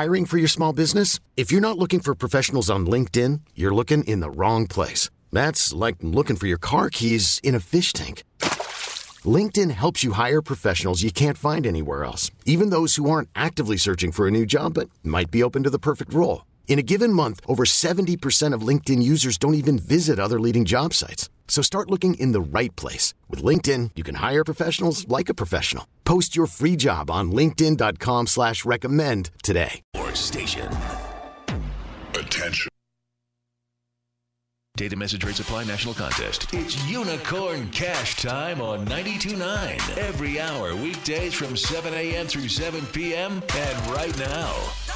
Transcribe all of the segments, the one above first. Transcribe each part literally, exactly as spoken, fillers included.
Hiring for your small business? If you're not looking for professionals on LinkedIn, you're looking in the wrong place. That's like looking for your car keys in a fish tank. LinkedIn helps you hire professionals you can't find anywhere else, even those who aren't actively searching for a new job but might be open to the perfect role. In a given month, over seventy percent of LinkedIn users don't even visit other leading job sites. So start looking in the right place. With LinkedIn, you can hire professionals like a professional. Post your free job on linkedin.com slash recommend today. Station. Attention. Data message rate supply national contest. It's Unicorn Cash time on ninety-two point nine. Every hour, weekdays from seven a.m. through seven p.m. And right now.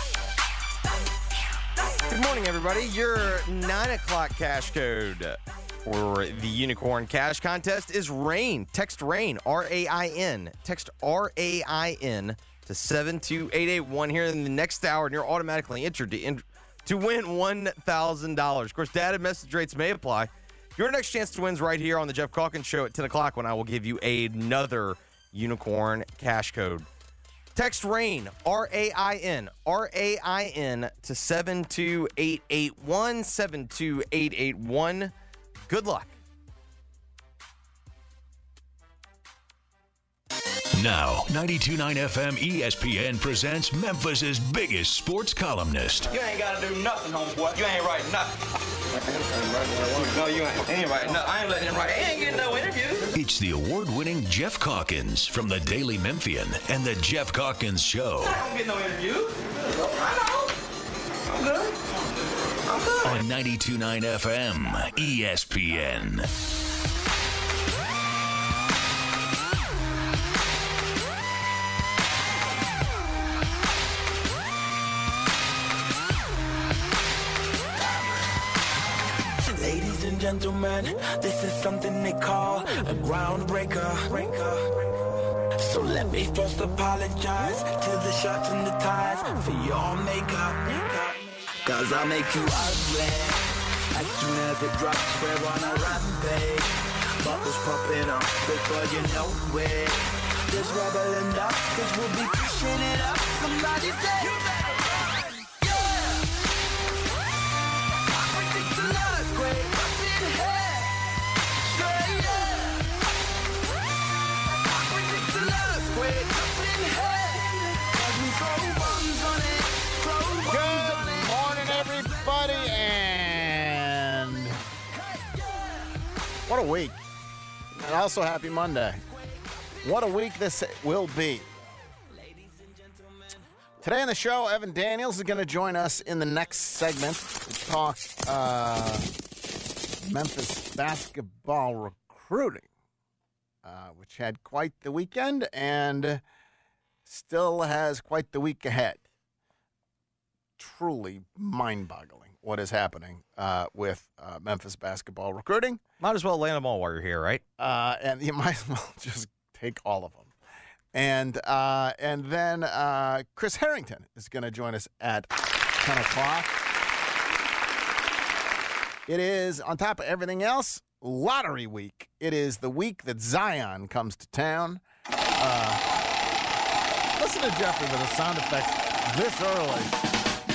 Good morning, everybody. Your nine o'clock cash code for the Unicorn Cash Contest is RAIN. Text RAIN, R A I N. Text R A I N to seven two eight eight one here in the next hour, and you're automatically entered to, in, to win one thousand dollars. Of course, data message rates may apply. Your next chance to win is right here on the Jeff Calkins Show at ten o'clock when I will give you another Unicorn Cash code. Text RAIN, R A I N, R A I N to seven two eight eight one, seven two eight eight one. Good luck. Now, ninety-two point nine F M E S P N presents Memphis's biggest sports columnist. You ain't got to do nothing, homeboy. You ain't writing nothing. No, you ain't. Ain't writing nothing. I ain't letting him write. He ain't getting no interview. It's the award-winning Jeff Calkins from the Daily Memphian and the Jeff Calkins Show. I don't get no interview. I know. I'm good. I'm good. On ninety-two point nine F M E S P N. Ladies and gentlemen, this is something they call a groundbreaker. So let me first apologize to the shirts and the ties for your makeup. Cause I'll make you ugly as soon as it drops. We're on a rampage. Bubbles popping up before you know it. There's rubble enough cause we'll be pushing it up. Somebody say you better run. Yeah. I predict an earthquake up in here. Straight up. I predict an earthquake up in here. Cause we throw bombs on it. Throw bombs on it. Morning, everybody, and what a week. And also, happy Monday. What a week this will be. Today on the show, Evan Daniels is going to join us in the next segment to talk uh, Memphis basketball recruiting, uh, which had quite the weekend and still has quite the week ahead. Truly mind-boggling what is happening uh, with uh, Memphis basketball recruiting. Might as well land them all while you're here, right? Uh, and you might as well just take all of them. And uh, and then uh, Chris Harrington is going to join us at ten o'clock. It is, on top of everything else, lottery week. It is the week that Zion comes to town. Uh, listen to Jeffrey with the sound effects this early.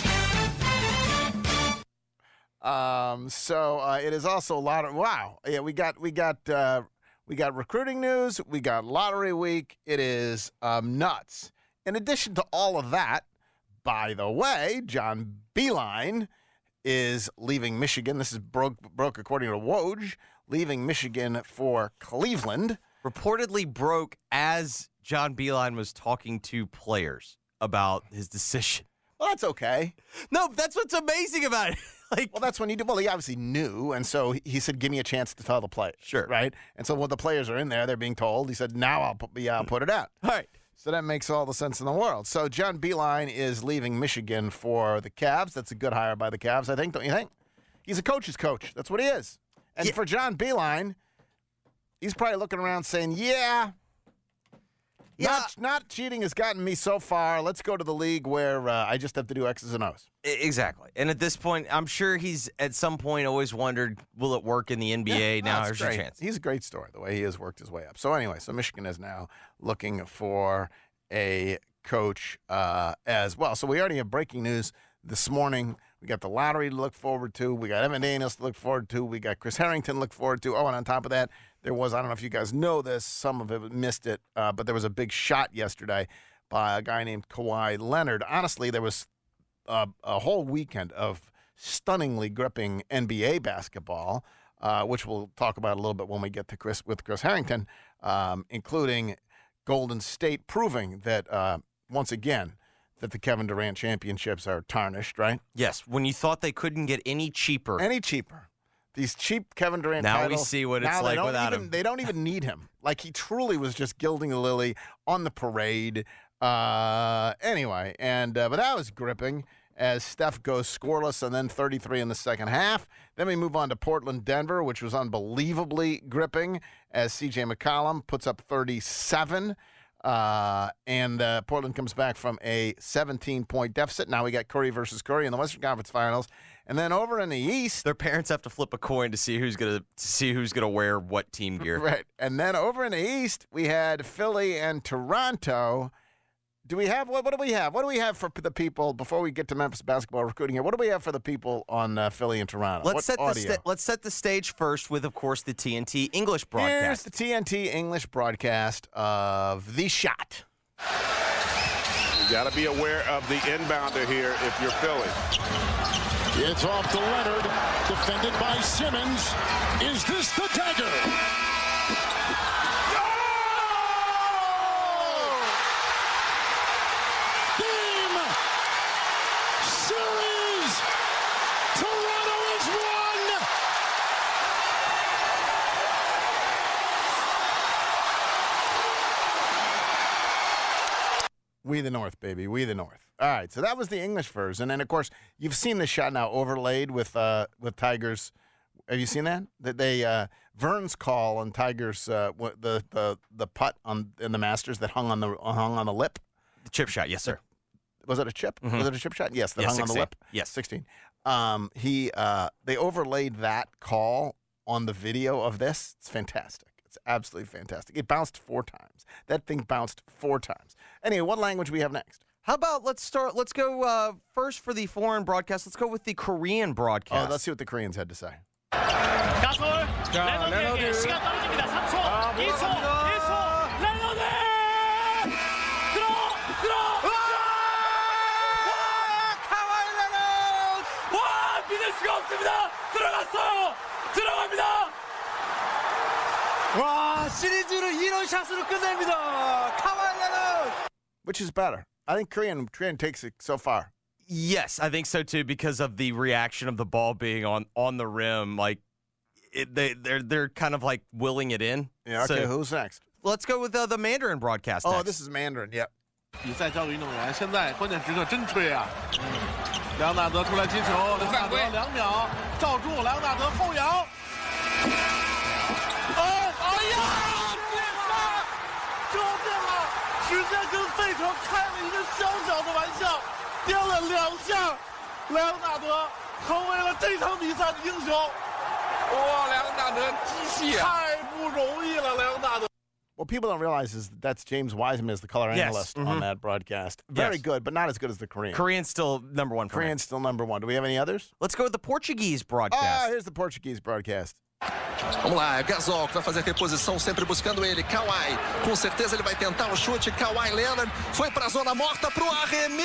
Um, so uh, it is also a lot of wow. Yeah, we got we got uh, we got recruiting news. We got lottery week. It is um, nuts. In addition to all of that, by the way, John Beilein is leaving Michigan. This is broke broke according to Woj, leaving Michigan for Cleveland. Reportedly broke as John Beilein was talking to players about his decision. Well, that's okay. No, that's what's amazing about it. Like, well, that's when you do. Well, he obviously knew, and so he said, "Give me a chance to tell the players." Sure, right. And so when the players are in there, they're being told. He said, "Now I'll put, yeah, I'll put it out." All right. So that makes all the sense in the world. So John Beilein is leaving Michigan for the Cavs. That's a good hire by the Cavs, I think. Don't you think? He's a coach's coach. That's what he is. And yeah. For John Beilein, he's probably looking around saying, "Yeah." Yeah. Not, not cheating has gotten me so far. Let's go to the league where uh, I just have to do X's and O's. Exactly. And at this point, I'm sure he's at some point always wondered, will it work in the N B A? Yeah, now there's great. a chance. He's a great story, the way he has worked his way up. So anyway, so Michigan is now looking for a coach uh, as well. So we already have breaking news this morning. We got the lottery to look forward to. We got Evan Daniels to look forward to. We got Chris Harrington to look forward to. Oh, and on top of that, there was, I don't know if you guys know this, some of it missed it, uh, but there was a big shot yesterday by a guy named Kawhi Leonard. Honestly, there was a, a whole weekend of stunningly gripping N B A basketball, uh, which we'll talk about a little bit when we get to Chris with Chris Harrington, um, including Golden State proving that, uh, once again, that the Kevin Durant championships are tarnished, right? Yes, when you thought they couldn't get any cheaper. Any cheaper. These cheap Kevin Durant now titles. we see what it's now like they don't without even, him. They don't even need him. Like, he truly was just gilding the lily on the parade. Uh, anyway, and uh, but that was gripping as Steph goes scoreless and then thirty-three in the second half. Then we move on to Portland, Denver, which was unbelievably gripping as C J McCollum puts up thirty-seven. Uh, and uh, Portland comes back from a seventeen-point deficit. Now we got Curry versus Curry in the Western Conference Finals. And then over in the East, their parents have to flip a coin to see who's gonna to see who's gonna wear what team gear. Right. And then over in the East, we had Philly and Toronto. Do we have what? What do we have? What do we have for the people before we get to Memphis basketball recruiting here? What do we have for the people on uh, Philly and Toronto? Let's what set audio? the sta- let's set the stage first with, of course, the T N T English broadcast. Here's the T N T English broadcast of The Shot. You got to be aware of the inbounder here if you're Philly. It's off to Leonard, defended by Simmons. Is this the dagger? We the North, baby. We the North. All right, so that was the English version. And, of course, you've seen the shot now overlaid with uh, with Tigers. Have you seen that? That they uh, Vern's call on Tigers, uh, the the the putt on in the Masters that hung on the hung on the lip. The chip shot, yes, sir. Was it a chip? Mm-hmm. Was it a chip shot? Yes, that yes, hung sixteen. on the lip. Yes, sixteen. Um, he uh, they overlaid that call on the video of this. It's fantastic. It's absolutely fantastic. It bounced four times. That thing bounced four times. Anyway, what language we have next? How about let's start? Let's go uh, first for the foreign broadcast. Let's go with the Korean broadcast. Oh, let's see what the Koreans had to say. 가솔 레너드에게 시간 떨어집니다. 삼 초, 이 초, 일 초. 레너드 들어 들어. 와 카와이 레너드. 와 믿을 수가 없습니다. 들어갔어요. 들어갑니다. 와 시리즈를 이런 샷으로 끝냅니다. 카와이 레너드. Which is better? I think Korean Korean takes it so far. Yes, I think so too, because of the reaction of the ball being on, on the rim. Like it, they they're they're kind of like willing it in. Yeah. Okay. So, who's next? let's go with uh, the Mandarin broadcast. Oh, next. this is Mandarin. Yep. 比赛交给运动员，现在关键时刻真吹啊！梁纳德出来接球，梁纳德两秒罩住，梁纳德后仰。哦，哎呀！绝杀！救命啊！直接跟费城开了一个小小的玩笑，颠了两下，梁纳德成为了这场比赛的英雄。哇，梁纳德机器啊！太不容易了，梁纳德。 What people don't realize is that that's James Wiseman as the color Yes. analyst Mm-hmm. on that broadcast. Very Yes. good, but not as good as the Korean. Korean's still number one for me. Korean's still number one. Do we have any others? Let's go with the Portuguese Ah, broadcast. here's the Portuguese broadcast. Vamos lá, é Gasol que vai fazer a reposição, sempre buscando ele. Kawhi, com certeza ele vai tentar o chute. Kawhi Leonard foi para a zona morta para o arremesso!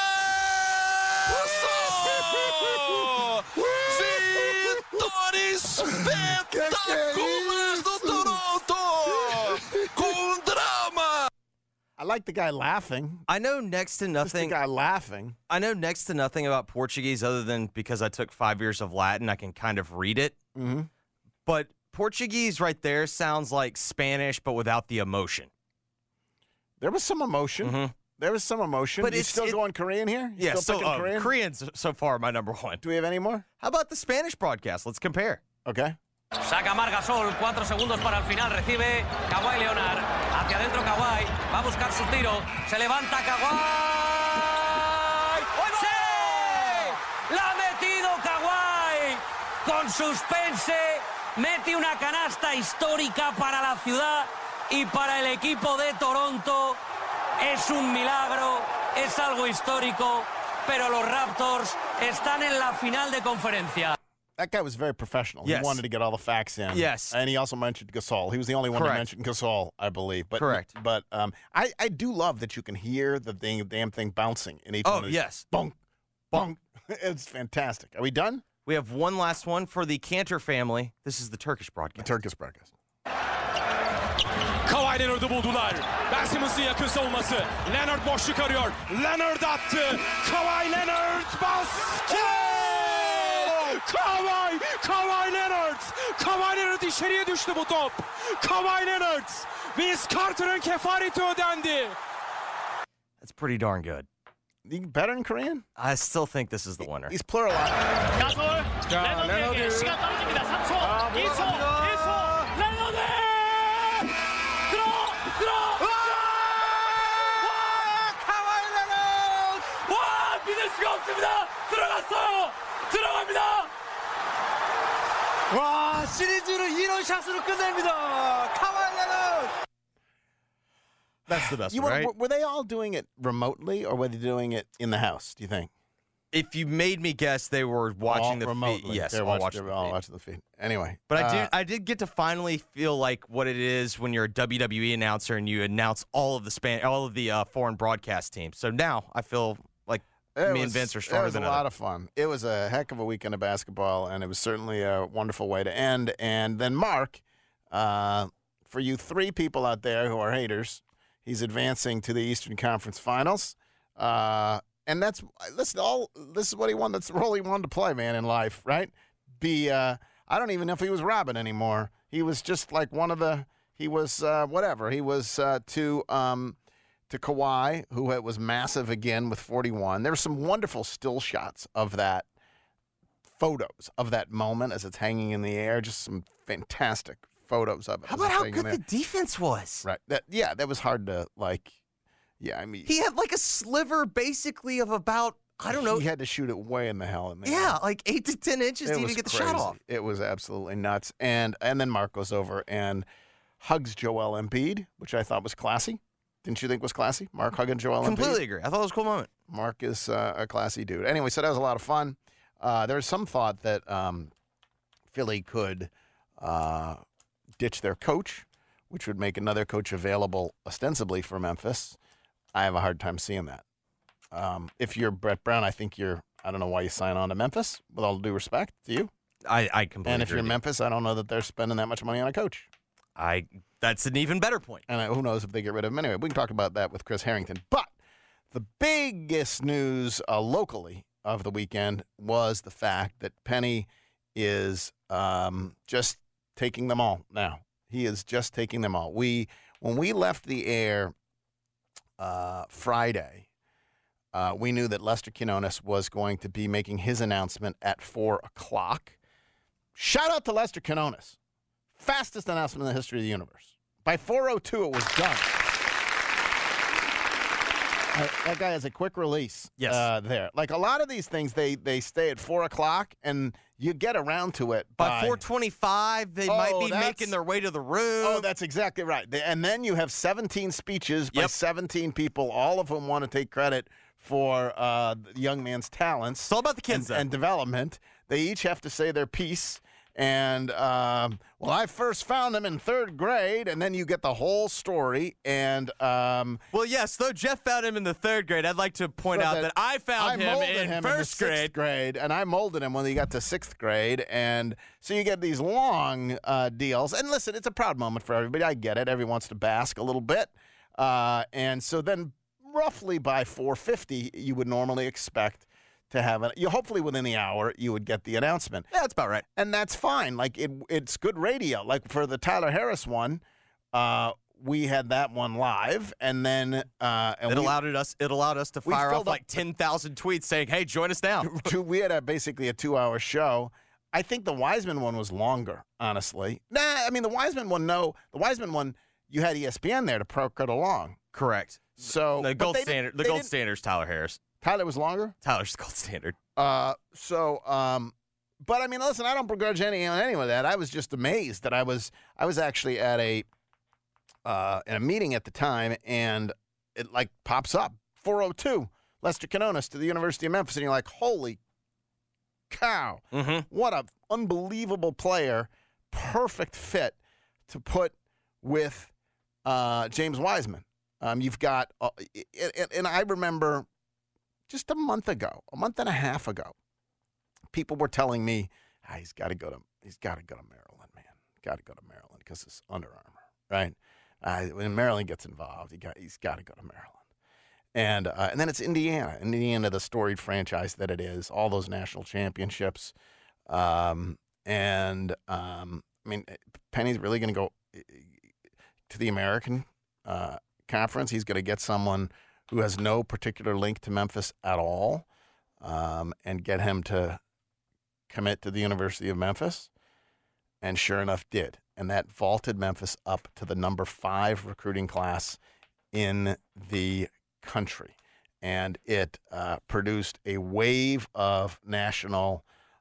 Vitória espetacular do Toronto! Com drama! I like the guy laughing. I know next to Just the nothing. guy laughing. I know next to nothing about Portuguese other than because I took five years of Latin, I can kind of read it. Mm-hmm. But Portuguese right there sounds like Spanish, but without the emotion. There was some emotion. Mhm. There was some emotion. But you it's- still it- going Korean here? You Yeah, still so picking uh, Korean? Korean's so far my number one. Do we have any more? How about the Spanish broadcast? Let's compare. Okay. Saca Marc Gasol, cuatro segundos para el final, recibe Kawhi Leonard, hacia adentro Kawhi, va a buscar su tiro, se levanta Kawhi, ¡sí! ¡La ha metido Kawhi! Con suspense, mete una canasta histórica para la ciudad y para el equipo de Toronto. Es un milagro, es algo histórico, pero los Raptors están en la final de conferencia. That guy was very professional. Yes. He wanted to get all the facts in. Yes. And he also mentioned Gasol. He was the only one Correct. to mention Gasol, I believe. But, Correct. But um, I, I do love that you can hear the thing, damn thing bouncing in each Oh, one of these. yes. Bonk, bonk. It's fantastic. Are we done? We have one last one for the Cantor family. This is the Turkish The broadcast. Turkish broadcast. Kawhi Leonard'ı buldular. Ben Simmons'ın yakın savunması. Leonard boşluk arıyor. Leonard attı. Kawhi Leonard basket! Kawhi! Kawhi Leonard! Kawhi Leonard içeriye düştü bu top. Kawhi Leonard! Vince Carter'ın kefareti ödendi. That's pretty darn good. You better in Korean? I still think this is the winner. He's pluralized. 가솔! 레너드에게 시간 떨어집니다. 삼 초, 이 초, 일 초. 레너드! 들어! 들어! Kawhi Leonard! 와! 믿을 수가 없습니다. 들어갔어요. 들어갑니다. 와, 시리즈를 이런 샷으로 끝냅니다. Kawhi Leonard. That's the best You one, were, right? were- were they all doing it remotely, or were they doing it in the house, do you think? If you made me guess, they were watching all the remotely. feed. Yes, They're all watching, watching they the were all feed. watching the feed. Anyway. But I uh, did I did get to finally feel like what it is when you're a W W E announcer and you announce all of the span all of the uh, foreign broadcast teams. So now I feel like It me was, and Vince are It stronger was a than lot ever. of fun. It was a heck of a weekend of basketball, and it was certainly a wonderful way to end. And then Mark, uh, for you three people out there who are haters, he's advancing to the Eastern Conference Finals. Uh, and that's listen, all this is what he wanted. That's the role he wanted to play, man, in life, right? Be uh, I don't even know if he was Robin anymore. He was just like one of the. He was uh, whatever. He was uh, to. Um, To Kawhi, who was massive again with forty-one. There were some wonderful still shots of that, photos of that moment as it's hanging in the air. Just some fantastic photos of it. How as about it's how hanging good there. the defense was? Right. That yeah, that was hard to like. Yeah, I mean, He had like a sliver basically of about I don't know. He had to shoot it way in the hell in there. Yeah, like eight to ten inches It to was even get the crazy. shot off. It was absolutely nuts. And and then Mark goes over and hugs Joel Embiid, which I thought was classy. Didn't you think was classy? Mark hugging Joel Embiid? Completely agree. I thought it was a cool moment. Mark is uh, a classy dude. Anyway, so that was a lot of fun. Uh, there's some thought that um, Philly could uh, ditch their coach, which would make another coach available ostensibly for Memphis. I have a hard time seeing that. Um, if you're Brett Brown, I think you're, I don't know why you sign on to Memphis, with all due respect to you. I, I completely And if agree you're with you. Memphis, I don't know that they're spending that much money on a coach. I that's an even better point. And uh, who knows if they get rid of him. Anyway, we can talk about that with Chris Harrington. But the biggest news uh, locally of the weekend was the fact that Penny is um, just taking them all now. He is just taking them all. We when we left the air uh, Friday, uh, we knew that Lester Quinones was going to be making his announcement at four o'clock. Shout out to Lester Quinones. Fastest announcement in the history of the universe. By four oh two, it was done. Uh, that guy has a quick release Yes. uh, there. Like a lot of these things, they they stay at four o'clock, and you get around to it By by, four twenty-five, they Oh, might be that's- making their way to the room. Oh, that's exactly right. They- And then you have seventeen speeches by Yep. seventeen people, all of whom want to take credit for uh, the young man's talents. It's all about the kids, and, though. and development. They each have to say their piece. And, um, well, I first found him in third grade, and then you get the whole story. And, um, Well, yes, though Jeff found him in the third grade, I'd like to point so out that, I found I him molded in him first in the grade. sixth grade, and I molded him when he got to sixth grade. And so you get these long uh, deals. And listen, it's a proud moment for everybody. I get it. Everyone wants to bask a little bit. Uh, and so then roughly by four fifty, you would normally expect to have it. You hopefully within the hour you would get the announcement. Yeah, that's about right. And that's fine. Like it, it's good radio. Like for the Tyler Harris one, uh, we had that one live, and then uh, and It we, allowed us. It allowed us to we fire off filled up- like ten thousand tweets saying, "Hey, join us now." two, we had a, basically a two-hour show. I think the Wiseman one was longer, honestly. Nah, I mean the Wiseman one. No, the Wiseman one. You had E S P N there to pro cut along. Correct. So The but gold they standard. didn't- The they gold didn't- standard's Tyler Harris. Tyler was longer. Tyler's the gold standard. Uh, so, um, but I mean, listen, I don't begrudge any on any of that. I was just amazed that I was I was actually at a uh, at a meeting at the time, and it like pops up. four oh two, Lester Quinones to the University of Memphis. And you're like, holy cow. Mm-hmm. What an unbelievable player. Perfect fit to put with uh, James Wiseman. Um, you've got, uh, and, and I remember just a month ago, a month and a half ago, people were telling me, ah, he's got to go to, he's got to go to Maryland, man. Got to go to Maryland because it's Under Armour, right? Uh, when Maryland gets involved, he got, he's got to go to Maryland. And uh, and then it's Indiana. Indiana, the storied franchise that it is, all those national championships. Um, and, um, I mean, Penny's really going to go to the American uh, Conference. He's going to get someone who has no particular link to Memphis at all um, and get him to commit to the University of Memphis. And sure enough, did. And that vaulted Memphis up to the number five recruiting class in the country. And it uh, produced a wave of national,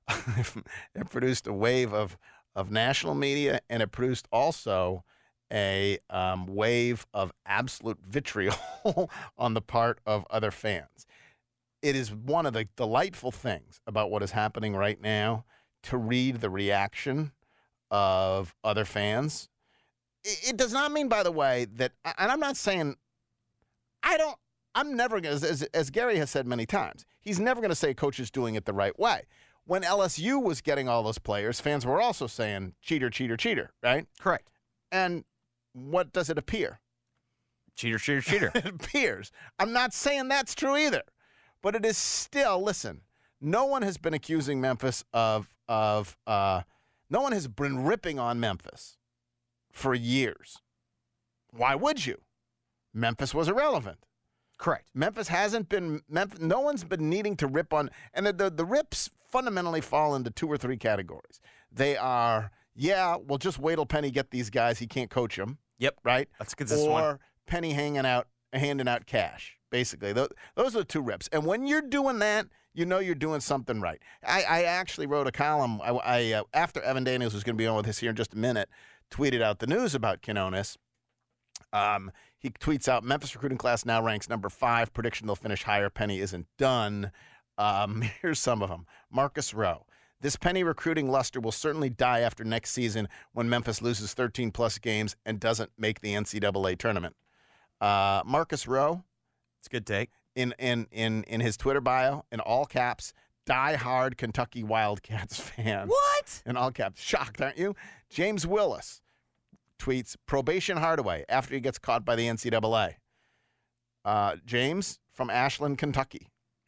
it produced a wave of, of national media, and it produced also a um, wave of absolute vitriol on the part of other fans. It is one of the delightful things about what is happening right now to read the reaction of other fans. It, it does not mean, by the way, that, and I'm not saying, I don't, I'm never going to, as, as Gary has said many times, he's never going to say coach is doing it the right way. When L S U was getting all those players, fans were also saying cheater, cheater, cheater, right? Correct. And what does it appear? Cheater, cheater, cheater. It appears. I'm not saying that's true either. But it is still, listen, no one has been accusing Memphis of, of uh, no one has been ripping on Memphis for years. Why would you? Memphis was irrelevant. Correct. Memphis hasn't been, Memphis, no one's been needing to rip on, and the, the, the rips fundamentally fall into two or three categories. They are, yeah, well, just wait till Penny get these guys. He can't coach them. Yep. Right? That's a consistent or one. Penny hanging out, handing out cash, basically. Those, those are the two rips. And when you're doing that, you know you're doing something right. I, I actually wrote a column, I, I uh, after Evan Daniels was going to be on with us here in just a minute, tweeted out the news about Quinones. Um, he tweets out, Memphis recruiting class now ranks number five. Prediction they'll finish higher. Penny isn't done. Um, here's some of them. Marcus Rowe. This Penny recruiting luster will certainly die after next season when Memphis loses thirteen-plus games and doesn't make the N C double A tournament. Uh, Marcus Rowe. It's a good take. In, in, in, in his Twitter bio, in all caps, die-hard Kentucky Wildcats fan. What? In all caps. Shocked, aren't you? James Willis tweets, probation Hardaway after he gets caught by the N C double A. Uh, James from Ashland, Kentucky.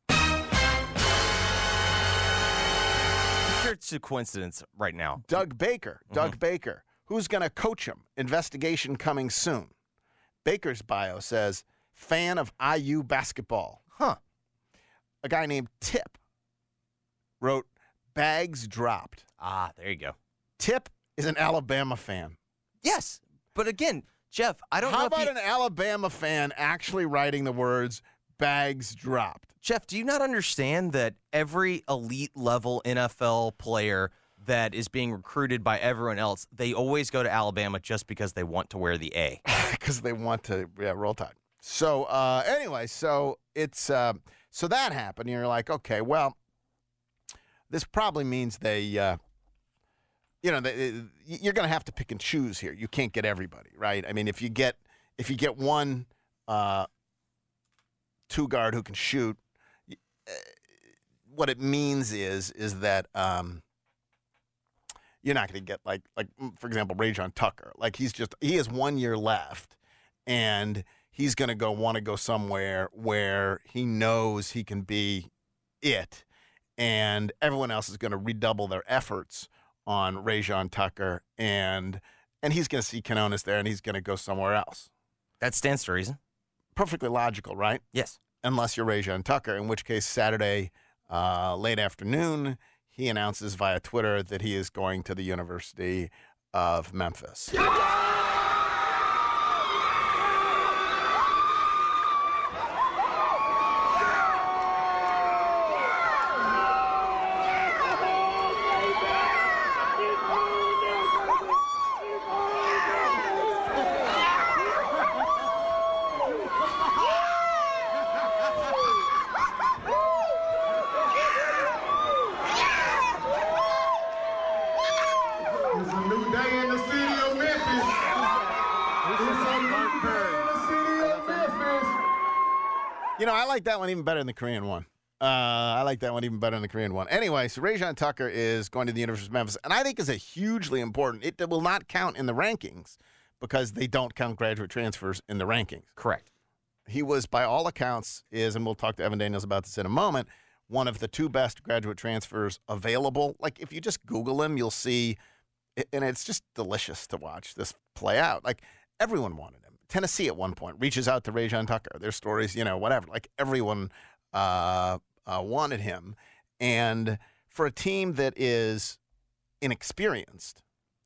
I'm sure it's a coincidence right now. Doug Baker. Mm-hmm. Doug Baker. Who's going to coach him? Investigation coming soon. Baker's bio says, fan of I U basketball. Huh. A guy named Tip wrote, bags dropped. Ah, there you go. Tip is an Alabama fan. Yes, but again, Jeff, I don't How know about if you... an Alabama fan actually writing the words, bags dropped? Jeff, do you not understand that every elite level N F L player that is being recruited by everyone else, they always go to Alabama just because they want to wear the A? Because they want to yeah, roll tide. So uh, anyway, so it's uh, so that happened. And you're like, okay, well, this probably means they, uh, you know, they, you're going to have to pick and choose here. You can't get everybody, right? I mean, if you get if you get one uh, two guard who can shoot, uh, what it means is is that um, you're not going to get like like for example, Rajon Tucker. Like he's just he has one year left, and he's going to go want to go somewhere where he knows he can be it, and everyone else is going to redouble their efforts on Rajon Tucker, and and he's going to see Quinones there, and he's going to go somewhere else. That stands to reason. Perfectly logical, right? Yes. Unless you're Rajon Tucker, in which case Saturday uh, late afternoon, he announces via Twitter that he is going to the University of Memphis. You know, I like that one even better than the Korean one. Uh, I like that one even better than the Korean one. Anyway, so Rajon Tucker is going to the University of Memphis, and I think is a hugely important. It will not count in the rankings because they don't count graduate transfers in the rankings. Correct. He was, by all accounts, is, and we'll talk to Evan Daniels about this in a moment, one of the two best graduate transfers available. Like, if you just Google him, you'll see, and it's just delicious to watch this play out. Like, everyone wanted him. Tennessee at one point reaches out to Rajon Tucker. Their stories, you know, whatever. Like, everyone uh, uh, wanted him. And for a team that is inexperienced,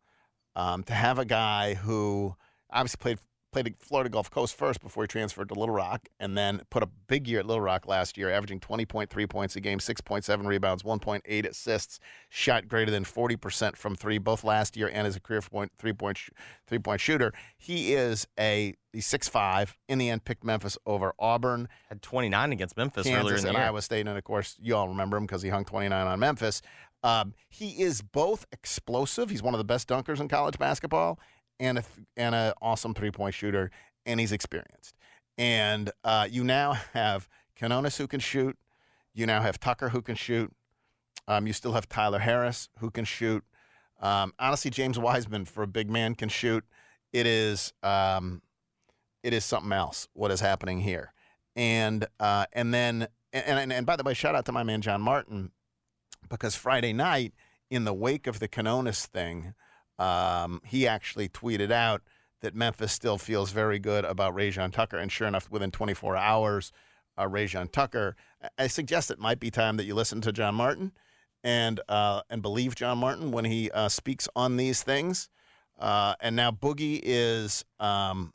um, to have a guy who obviously played Played at Florida Gulf Coast first before he transferred to Little Rock, and then put a big year at Little Rock last year, averaging twenty point three points a game, six point seven rebounds, one point eight assists, shot greater than forty percent from three, both last year and as a career point, three-point sh- three-point shooter. He is a he's six five, in the end picked Memphis over Auburn. Had twenty-nine against Memphis Kansas earlier in the and year. Iowa State, and of course, you all remember him because he hung twenty-nine on Memphis. Um, he is both explosive. He's one of the best dunkers in college basketball, and a, and an awesome three-point shooter. And he's experienced. And uh, you now have Quinones who can shoot. You now have Tucker who can shoot. Um, you still have Tyler Harris who can shoot. Um, honestly, James Wiseman, for a big man, can shoot. It is um, it is something else what is happening here. And uh, and then and, and and by the way, shout out to my man John Martin, because Friday night in the wake of the Quinones thing, um, he actually tweeted out that Memphis still feels very good about Rajon Tucker. And sure enough, within twenty-four hours, uh, Rajon Tucker, I suggest it might be time that you listen to John Martin and uh, and believe John Martin when he uh, speaks on these things. Uh, and now Boogie is um,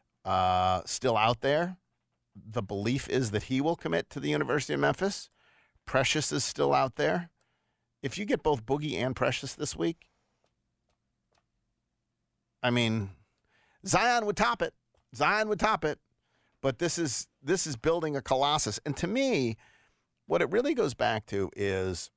uh, still out there. The belief is that he will commit to the University of Memphis. Precious is still out there. If you get both Boogie and Precious this week, I mean, Zion would top it. Zion would top it. But this is this is building a colossus. And to me, what it really goes back to is,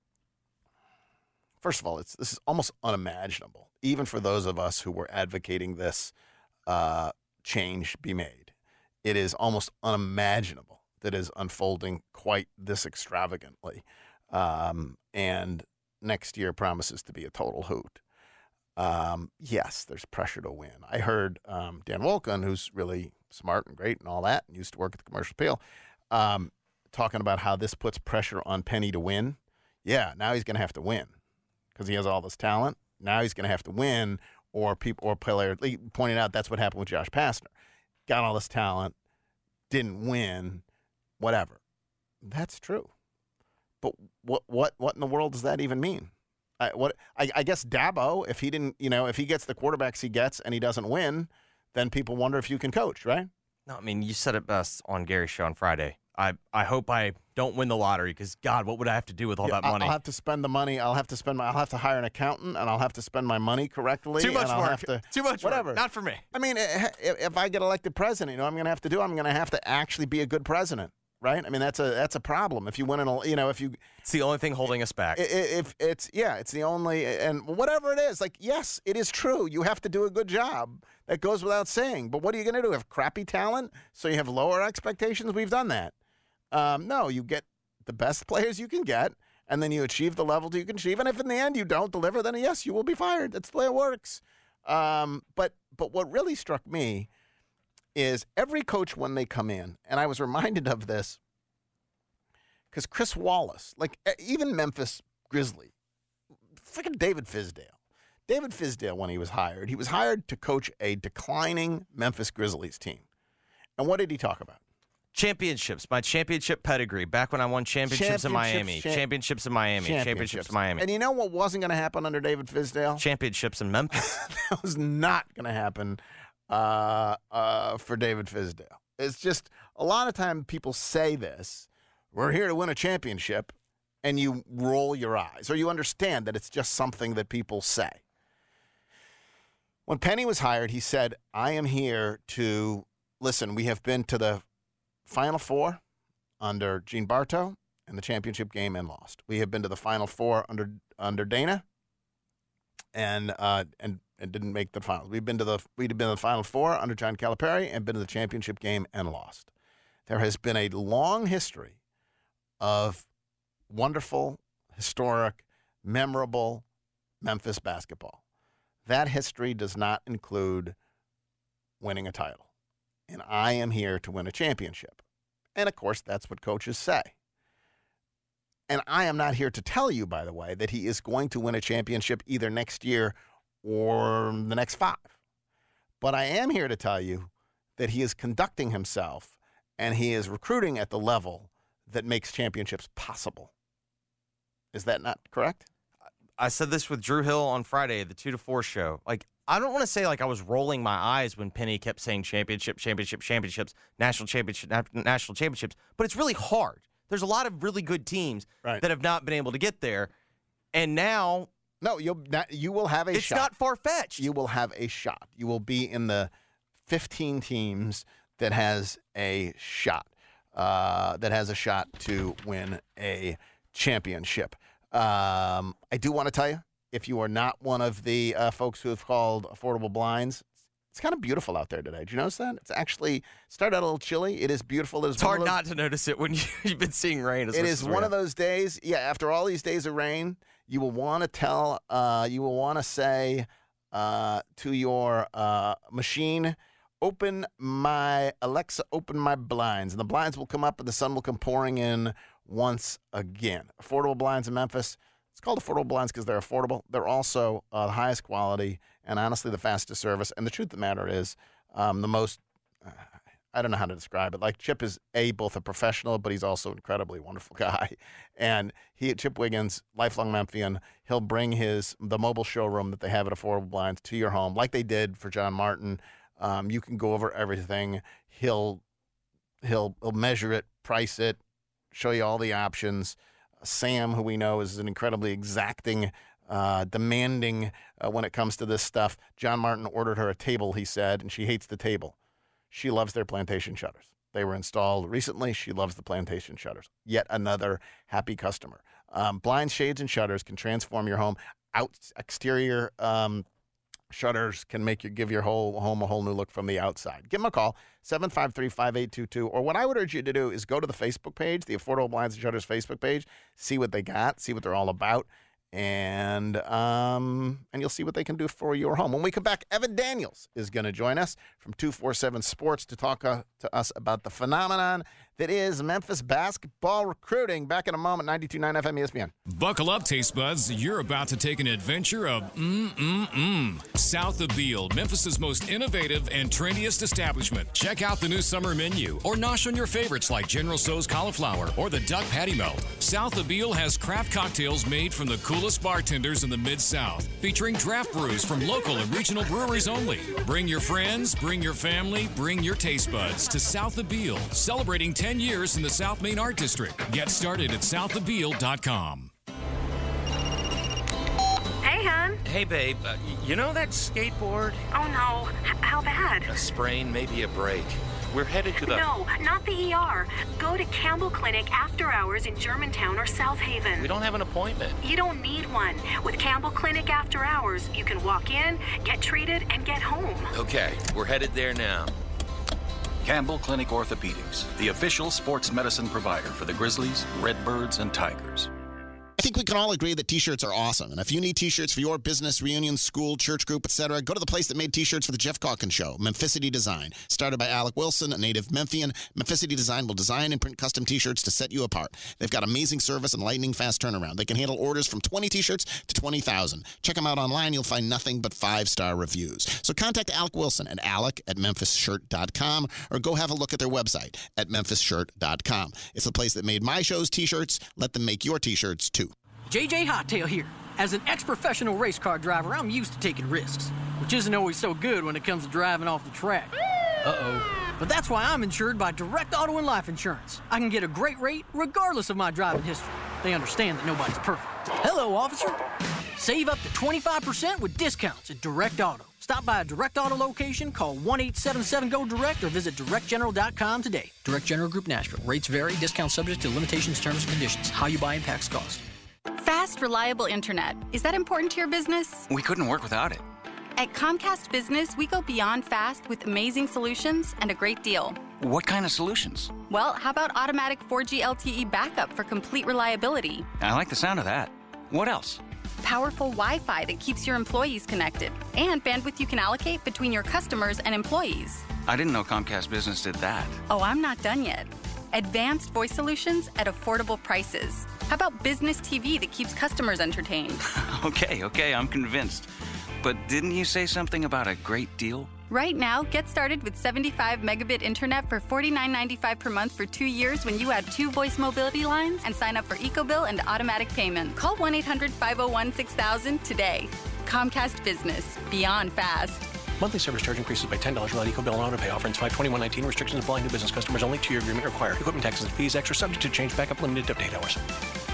first of all, it's this is almost unimaginable, even for those of us who were advocating this uh, change be made. It is almost unimaginable that is unfolding quite this extravagantly. Um, and next year promises to be a total hoot. Um, yes, there's pressure to win. I heard um, Dan Wolken, who's really smart and great and all that, and used to work at the Commercial Appeal, um, talking about how this puts pressure on Penny to win. Yeah, now he's going to have to win because he has all this talent. Now he's going to have to win, or people or player pointing out that's what happened with Josh Pastner. Got all this talent, didn't win, whatever. That's true. But what what what in the world does that even mean? I, what I, I guess Dabo, if he didn't, you know, if he gets the quarterbacks he gets and he doesn't win, then people wonder if you can coach, right? No, I mean, you said it best on Gary's show on Friday. I, I hope I don't win the lottery because, God, what would I have to do with all yeah, that money? I'll have to spend the money. I'll have to spend my, I'll have to hire an accountant, and I'll have to spend my money correctly. Too much and I'll work. Have to, Too much whatever. work. Not for me. I mean, if I get elected president, you know what I'm going to have to do? I'm going to have to actually be a good president. Right? I mean, that's a that's a problem. If you win an, you know, if you, it's the only thing holding us back. If it's yeah, it's the only, and whatever it is, like yes, it is true. You have to do a good job. That goes without saying. But what are you going to do? Have crappy talent, so you have lower expectations? We've done that. Um, no, you get the best players you can get, and then you achieve the level that you can achieve. And if in the end you don't deliver, then yes, you will be fired. That's the way it works. Um, but but what really struck me is every coach when they come in, and I was reminded of this because Chris Wallace, like even Memphis Grizzly, freaking David Fizdale. David Fizdale, when he was hired, he was hired to coach a declining Memphis Grizzlies team. And what did he talk about? Championships, my championship pedigree. Back when I won championships, championships in Miami. Champ- championships in Miami. Championships. championships in Miami. And you know what wasn't going to happen under David Fizdale? Championships in Memphis. That was not going to happen uh, uh, for David Fizdale. It's just a lot of time people say this, we're here to win a championship, and you roll your eyes, or you understand that it's just something that people say. When Penny was hired, he said, I am here to, listen, we have been to the Final Four under Gene Bartow in the championship game and lost. We have been to the Final Four under under Dana and uh, and and didn't make the finals. We've been to the we've been to the Final Four under John Calipari and been to the championship game and lost. There has been a long history of wonderful, historic, memorable Memphis basketball. That history does not include winning a title. And I am here to win a championship. And, of course, that's what coaches say. And I am not here to tell you, by the way, that he is going to win a championship either next year or the next five. But I am here to tell you that he is conducting himself and he is recruiting at the level that makes championships possible. Is that not correct? I said this with Drew Hill on Friday, the two to four show. Like, I don't want to say like I was rolling my eyes when Penny kept saying championship, championship, championships, national championship, national championships, but it's really hard. There's a lot of really good teams right. that have not been able to get there, and now no, you'll not, you will have a it's shot. It's not far-fetched. You will have a shot. You will be in the fifteen teams that has a shot, uh, that has a shot to win a championship. Um, I do want to tell you, if you are not one of the uh, folks who have called affordable blinds, it's kind of beautiful out there today. Did you notice that? It's actually started out a little chilly. It is beautiful. It is it's hard those, not to notice it when you've been seeing rain. It is one of those days. Yeah, after all these days of rain, you will want to tell, uh, you will want to say uh, to your uh, machine, open my, Alexa, open my blinds. And the blinds will come up and the sun will come pouring in once again. Affordable blinds in Memphis. It's called affordable blinds because they're affordable. They're also uh, the highest quality and honestly the fastest service. And the truth of the matter is um, the most, uh, I don't know how to describe it. Like Chip is a both a professional, but he's also an incredibly wonderful guy. And he, Chip Wiggins, lifelong Memphian, he'll bring his the mobile showroom that they have at Affordable Blinds to your home, like they did for John Martin. Um, you can go over everything. He'll he'll he'll measure it, price it, show you all the options. Sam, who we know is an incredibly exacting, uh, demanding uh, when it comes to this stuff. John Martin ordered her a table, he said, and she hates the table. She loves their plantation shutters. They were installed recently. She loves the plantation shutters. Yet another happy customer. Um, blinds, shades, and shutters can transform your home. Out exterior um, shutters can make you give your whole home a whole new look from the outside. Give them a call, seven five three, five eight two two. Or what I would urge you to do is go to the Facebook page, the Affordable Blinds and Shutters Facebook page, see what they got, see what they're all about, and um, and you'll see what they can do for your home. When we come back, Evan Daniels is going to join us from two forty-seven Sports to talk uh, to us about the phenomenon that is Memphis basketball recruiting. Back in a moment, ninety-two point nine F M E S P N. Buckle up, taste buds. You're about to take an adventure of mm-mm-mm. South of Beale, Memphis' most innovative and trendiest establishment. Check out the new summer menu or nosh on your favorites like General Tso's cauliflower or the duck patty melt. South of Beale has craft cocktails made from the coolest bartenders in the Mid-South, featuring draft brews from local and regional breweries only. Bring your friends, bring your family, bring your taste buds to South of Beale, celebrating ten years in the South Main Art District. Get started at south of beale dot com. Hey, hon. Hey, babe. Uh, you know that skateboard? Oh, no. H- how bad? A sprain, maybe a break. We're headed to the... No, not the E R. Go to Campbell Clinic after hours in Germantown or South Haven. We don't have an appointment. You don't need one. With Campbell Clinic after hours, you can walk in, get treated, and get home. Okay, we're headed there now. Campbell Clinic Orthopedics, the official sports medicine provider for the Grizzlies, Redbirds, and Tigers. I think we can all agree that T-shirts are awesome. And if you need T-shirts for your business, reunion, school, church group, et cetera, go to the place that made T-shirts for the Jeff Calkins Show, Memphicity Design. Started by Alec Wilson, a native Memphian, Memphicity Design will design and print custom T-shirts to set you apart. They've got amazing service and lightning fast turnaround. They can handle orders from twenty T-shirts to twenty thousand. Check them out online. You'll find nothing but five-star reviews. So contact Alec Wilson at alec at memphis shirt dot com or go have a look at their website at memphis shirt dot com. It's the place that made my show's T-shirts. Let them make your T-shirts, too. J J Hottail here. As an ex-professional race car driver, I'm used to taking risks, which isn't always so good when it comes to driving off the track. Uh-oh. But that's why I'm insured by Direct Auto and Life Insurance. I can get a great rate regardless of my driving history. They understand that nobody's perfect. Hello, officer. Save up to twenty-five percent with discounts at Direct Auto. Stop by a Direct Auto location, call one eight seven seven G O direct, or visit direct general dot com today. Direct General Group Nashville. Rates vary. Discounts subject to limitations, terms, and conditions. How you buy impacts cost. Fast, reliable internet. Is that important to your business? We couldn't work without it. At Comcast Business, we go beyond fast with amazing solutions and a great deal. What kind of solutions? Well, how about automatic four G L T E backup for complete reliability? I like the sound of that. What else? Powerful Wi-Fi that keeps your employees connected, and bandwidth you can allocate between your customers and employees. I didn't know Comcast Business did that. Oh, I'm not done yet. Advanced voice solutions at affordable prices. How about business T V that keeps customers entertained? Okay, okay, I'm convinced. But didn't you say something about a great deal? Right now, get started with seventy-five megabit internet for forty-nine ninety-five per month for two years when you add two voice mobility lines and sign up for EcoBill and automatic payment. Call one eight hundred five oh one six thousand today. Comcast Business. Beyond fast. Monthly service charge increases by ten dollars without EcoBill and auto pay. Offer ends five twenty-one nineteen. Restrictions apply. New business customers only. Two-year agreement required. Equipment taxes and fees extra. Subject to change. Backup limited to update hours.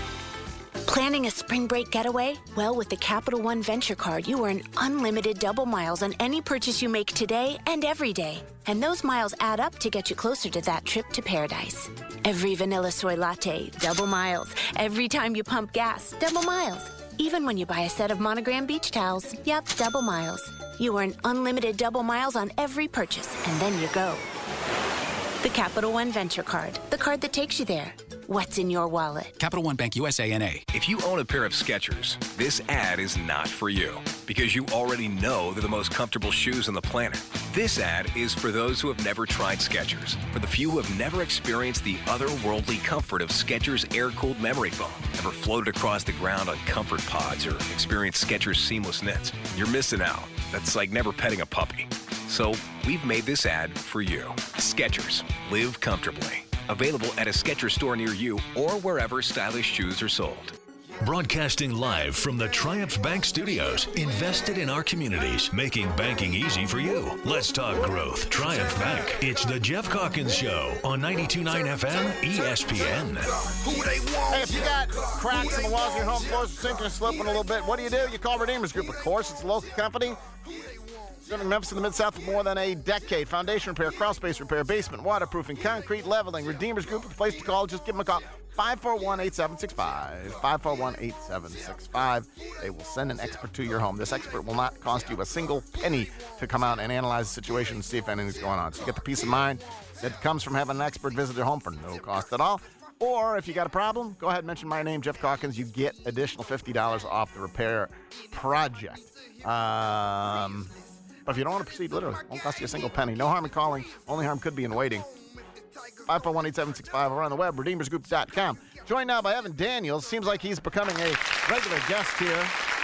Planning a spring break getaway? Well, with the Capital One Venture Card, you earn unlimited double miles on any purchase you make today and every day. And those miles add up to get you closer to that trip to paradise. Every vanilla soy latte, double miles. Every time you pump gas, double miles. Even when you buy a set of Monogram beach towels, yep, double miles. You earn unlimited double miles on every purchase, and then you go. The Capital One Venture Card, the card that takes you there. What's in your wallet? Capital One Bank U S A N A. If you own a pair of Skechers, this ad is not for you because you already know they're the most comfortable shoes on the planet. This ad is for those who have never tried Skechers, for the few who have never experienced the otherworldly comfort of Skechers air-cooled memory foam, ever floated across the ground on comfort pods, or experienced Skechers seamless knits. You're missing out. That's like never petting a puppy. So we've made this ad for you. Skechers. Live comfortably. Available at a Skechers store near you or wherever stylish shoes are sold. Broadcasting live from the Triumph Bank Studios, invested in our communities, making banking easy for you. Let's talk growth. Triumph Bank. It's the Jeff Calkins Show on ninety-two point nine F M E S P N. Hey, if you got cracks in the walls of your home, floors are sinking and slipping a little bit, what do you do? You call Redeemers Group, of course. It's a local company. Serving Memphis and the Mid-South for more than a decade. Foundation repair, crawl space repair, basement, waterproofing, concrete leveling. Redeemers Group is the place to call. Just give them a call. five four one, eight seven six five. five four one, eight seven six five. They will send an expert to your home. This expert will not cost you a single penny to come out and analyze the situation and see if anything's going on. So you get the peace of mind that comes from having an expert visit your home for no cost at all. Or if you got a problem, go ahead and mention my name, Jeff Calkins. You get additional fifty dollars off the repair project. Um... But if you don't want to proceed, literally, it won't cost you a single penny. No harm in calling. Only harm could be in waiting. five four one, eight seven six five or on the web, redeemers group dot com. Joined now by Evan Daniels. Seems like he's becoming a regular guest here,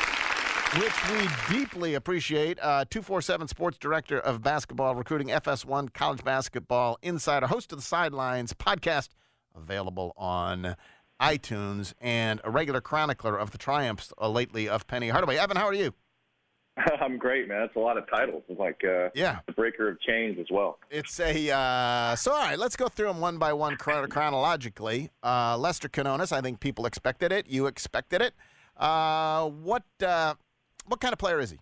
which we deeply appreciate. Uh, two forty-seven Sports Director of Basketball Recruiting, F S one College Basketball Insider, host of the Sidelines podcast, available on iTunes, and a regular chronicler of the triumphs uh, lately of Penny Hardaway. Evan, how are you? I'm great, man. That's a lot of titles. It's like uh, yeah. the breaker of chains as well. It's a uh, so all right. Let's go through them one by one chron- chronologically. Uh, Lester Quinones. I think people expected it. You expected it. Uh, what uh, what kind of player is he?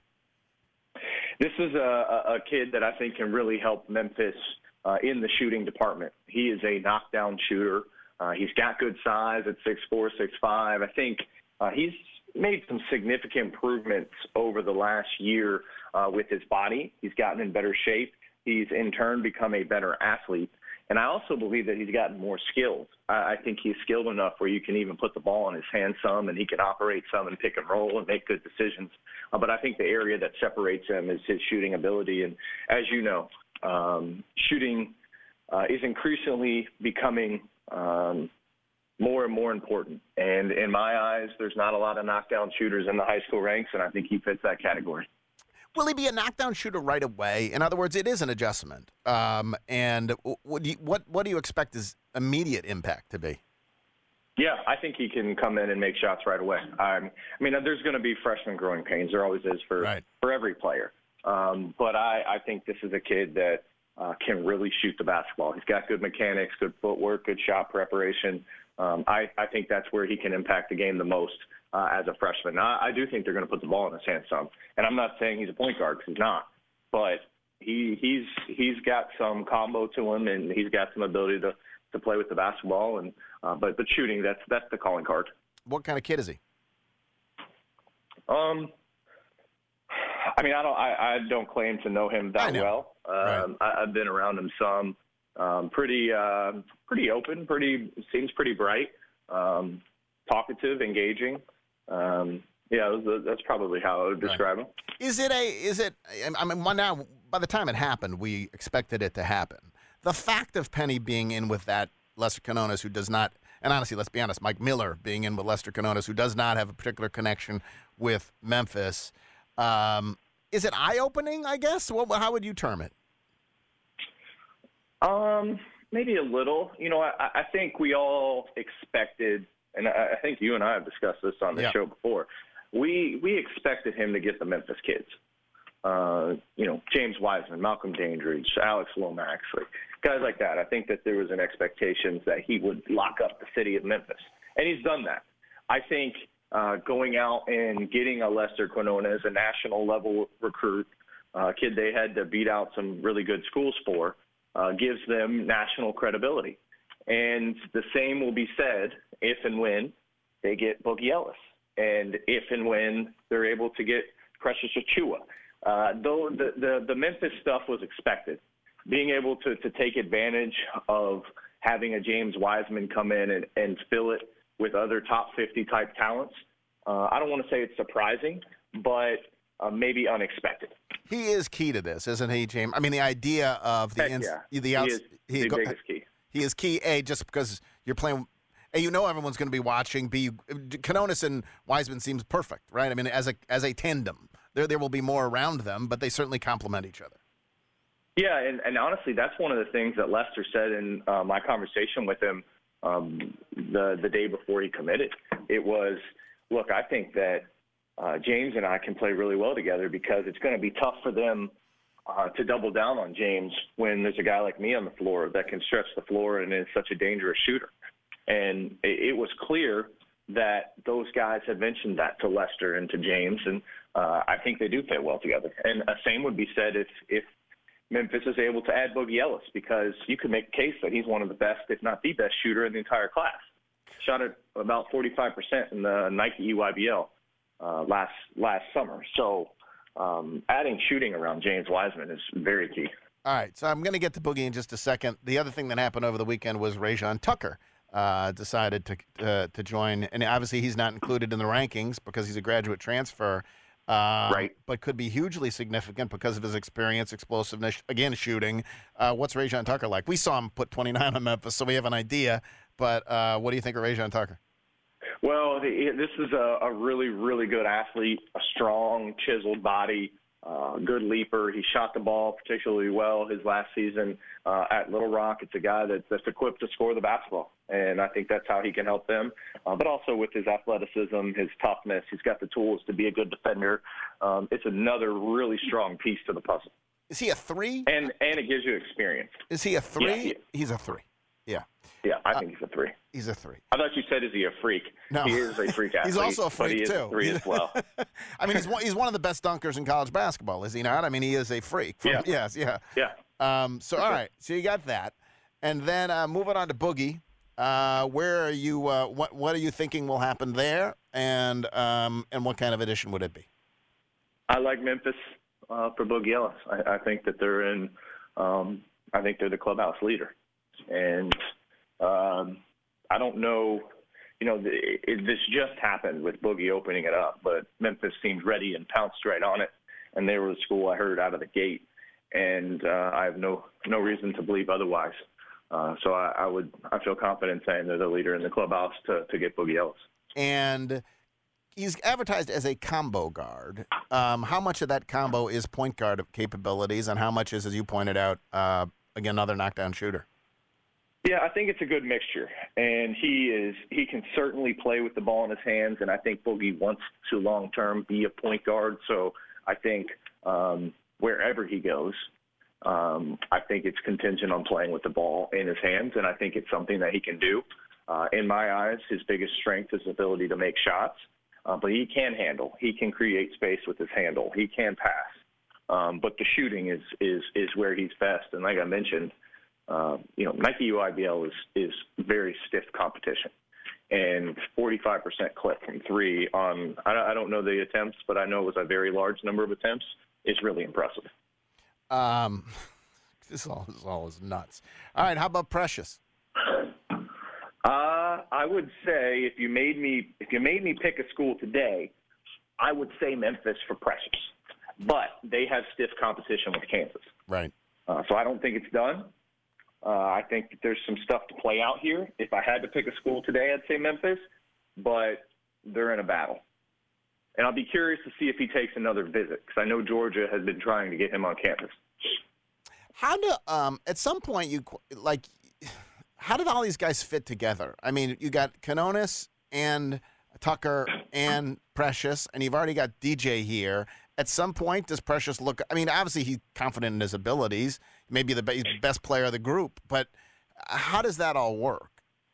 This is a, a kid that I think can really help Memphis uh, in the shooting department. He is a knockdown shooter. Uh, he's got good size at six four, six five. I think uh, he's made some significant improvements over the last year uh, with his body. He's gotten in better shape. He's, in turn, become a better athlete. And I also believe that he's gotten more skills. I, I think he's skilled enough where you can even put the ball in his hand some, and he can operate some and pick and roll and make good decisions. Uh, but I think the area that separates him is his shooting ability. And as you know, um, shooting uh, is increasingly becoming um, – more and more important. And in my eyes, there's not a lot of knockdown shooters in the high school ranks, and I think he fits that category. Will he be a knockdown shooter right away? In other words, it is an adjustment. Um, and what do, you, what, what do you expect his immediate impact to be? Yeah, I think he can come in and make shots right away. Um, I mean, there's going to be freshman growing pains. There always is for, right. for every player. Um, but I, I think this is a kid that uh, can really shoot the basketball. He's got good mechanics, good footwork, good shot preparation. Um, I, I think that's where he can impact the game the most uh, as a freshman. Now, I do think they're going to put the ball in his hand some. And I'm not saying he's a point guard because he's not. But he he's he's got some combo to him, and he's got some ability to, to play with the basketball. And uh, but but shooting, that's that's the calling card. What kind of kid is he? Um, I mean, I don't I, I don't claim to know him that know. well. Um, right. I, I've been around him some. Um, pretty, uh, pretty open. Pretty seems pretty bright. Um, talkative, engaging. Um, yeah, that's probably how I would describe him. Is it a? Is it? I mean, now by the time it happened, we expected it to happen. The fact of Penny being in with that Lester Quinones, who does not, and honestly, let's be honest, Mike Miller being in with Lester Quinones, who does not have a particular connection with Memphis. Um, is it eye-opening? I guess. What? How would you term it? Um, maybe a little. You know, I, I think we all expected, and I, I think you and I have discussed this on the Yeah. show before. We we expected him to get the Memphis kids. Uh, you know, James Wiseman, Malcolm Dandridge, Alex Lomax, like guys like that. I think that there was an expectation that he would lock up the city of Memphis, and he's done that. I think uh, going out and getting a Lester Quinones, a national level recruit, uh, kid they had to beat out some really good schools for, uh, gives them national credibility. And the same will be said if and when they get Boogie Ellis, and if and when they're able to get Precious Achiuwa. Uh, though the, the, the Memphis stuff was expected, being able to, to take advantage of having a James Wiseman come in and, and fill it with other top fifty type talents, uh, I don't want to say it's surprising, but uh, maybe unexpected. He is key to this, isn't he, James? I mean, the idea of the Heck ins- yeah. the He outs- is the go- biggest key. He is key. A, just because you're playing. A, you know everyone's going to be watching. B, Quinones and Wiseman seems perfect, right? I mean, as a as a tandem, there there will be more around them, but they certainly complement each other. Yeah, and, and honestly, that's one of the things that Lester said in uh, my conversation with him um, the the day before he committed. It was, look, I think that uh, James and I can play really well together because it's going to be tough for them uh, to double down on James when there's a guy like me on the floor that can stretch the floor and is such a dangerous shooter. And it, it was clear that those guys had mentioned that to Lester and to James, and uh, I think they do fit well together. And the same would be said if if Memphis is able to add Boogie Ellis, because you could make a case that he's one of the best, if not the best shooter in the entire class. Shot at about forty-five percent in the Nike E Y B L uh, last last summer. So um, adding shooting around James Wiseman is very key. All right, so I'm going to get to Boogie in just a second. The other thing that happened over the weekend was Rajon Tucker uh, decided to uh, to join, and obviously he's not included in the rankings because he's a graduate transfer. Uh, right. But could be hugely significant because of his experience, explosiveness, again, shooting. Uh, what's Rajon Tucker like? We saw him put twenty-nine on Memphis, so we have an idea. But uh, what do you think of Rajon Tucker? Well, the, this is a, a really, really good athlete, a strong, chiseled body, uh, good leaper. He shot the ball particularly well his last season uh, at Little Rock. It's a guy that, that's equipped to score the basketball, and I think that's how he can help them. Uh, but also with his athleticism, his toughness, he's got the tools to be a good defender. Um, it's another really strong piece to the puzzle. Is he a three? And and it gives you experience. Is he a three? Yeah, he- He's a three. Yeah. Yeah, I think he's a three. He's a three. I thought you said, is he a freak? No. He is a freak athlete. He's also a but freak, he is too. a three as well. I mean, he's one, he's one of the best dunkers in college basketball, is he not? I mean, he is a freak. From, Yeah. Yes, yeah. Yeah. Um, so, all right. So you got that. And then uh, moving on to Boogie, uh, where are you, uh, what, what are you thinking will happen there? And, um, and what kind of addition would it be? I like Memphis uh, for Boogie Ellis. I, I think that they're in um, – I think they're the clubhouse leader. And um, I don't know – you know, the, it, this just happened with Boogie opening it up, but Memphis seemed ready and pounced right on it. And they were the school I heard out of the gate. And uh, I have no no reason to believe otherwise. Uh, so I, I would I feel confident saying they're the leader in the clubhouse to, to get Boogie Ellis. And he's advertised as a combo guard. Um, how much of that combo is point guard capabilities, and how much is, as you pointed out, uh, again, another knockdown shooter? Yeah, I think it's a good mixture, and he is he can certainly play with the ball in his hands, and I think Boogie wants to long term be a point guard. So I think um, wherever he goes, um, I think it's contingent on playing with the ball in his hands, and I think it's something that he can do. Uh, in my eyes, his biggest strength is the ability to make shots, uh, but he can handle. He can create space with his handle. He can pass, um, but the shooting is is is where he's best. And like I mentioned. Uh, you know, Nike U I B L is, is very stiff competition, and forty-five percent clip from three on, I, I don't know the attempts, but I know it was a very large number of attempts, is really impressive. Um, This all is all is nuts. All right, how about Precious? Uh, I would say if you made me if you made me pick a school today, I would say Memphis for Precious. But they have stiff competition with Kansas. Right. Uh, so I don't think it's done. Uh, I think that there's some stuff to play out here. If I had to pick a school today, I'd say Memphis. But they're in a battle. And I'll be curious to see if he takes another visit because I know Georgia has been trying to get him on campus. How do um at some point you like how did all these guys fit together? I mean, you got Quinones and Tucker and Precious, and you've already got D J here. At some point, does Precious look – I mean, obviously he's confident in his abilities. He may be the be- best player of the group, but how does that all work?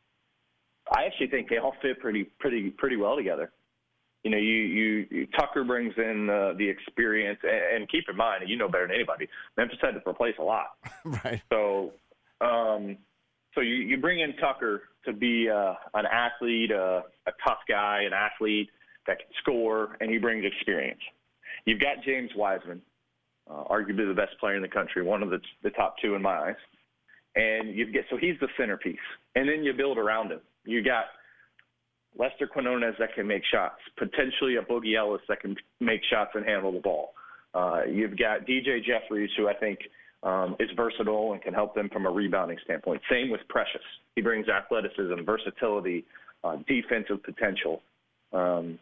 I actually think they all fit pretty pretty, pretty well together. You know, you, you, you Tucker brings in uh, the experience, and, and keep in mind, you know better than anybody, Memphis had to replace a lot. Right. So, um, so you, you bring in Tucker to be uh, an athlete, uh, a tough guy, an athlete that can score, and he brings experience. You've got James Wiseman, uh, arguably the best player in the country, one of the, the top two in my eyes. And you get so he's the centerpiece. And then you build around him. You got Lester Quinones that can make shots, potentially a Boogie Ellis that can make shots and handle the ball. Uh, you've got D J Jeffries, who I think um, is versatile and can help them from a rebounding standpoint. Same with Precious. He brings athleticism, versatility, uh, defensive potential. Um,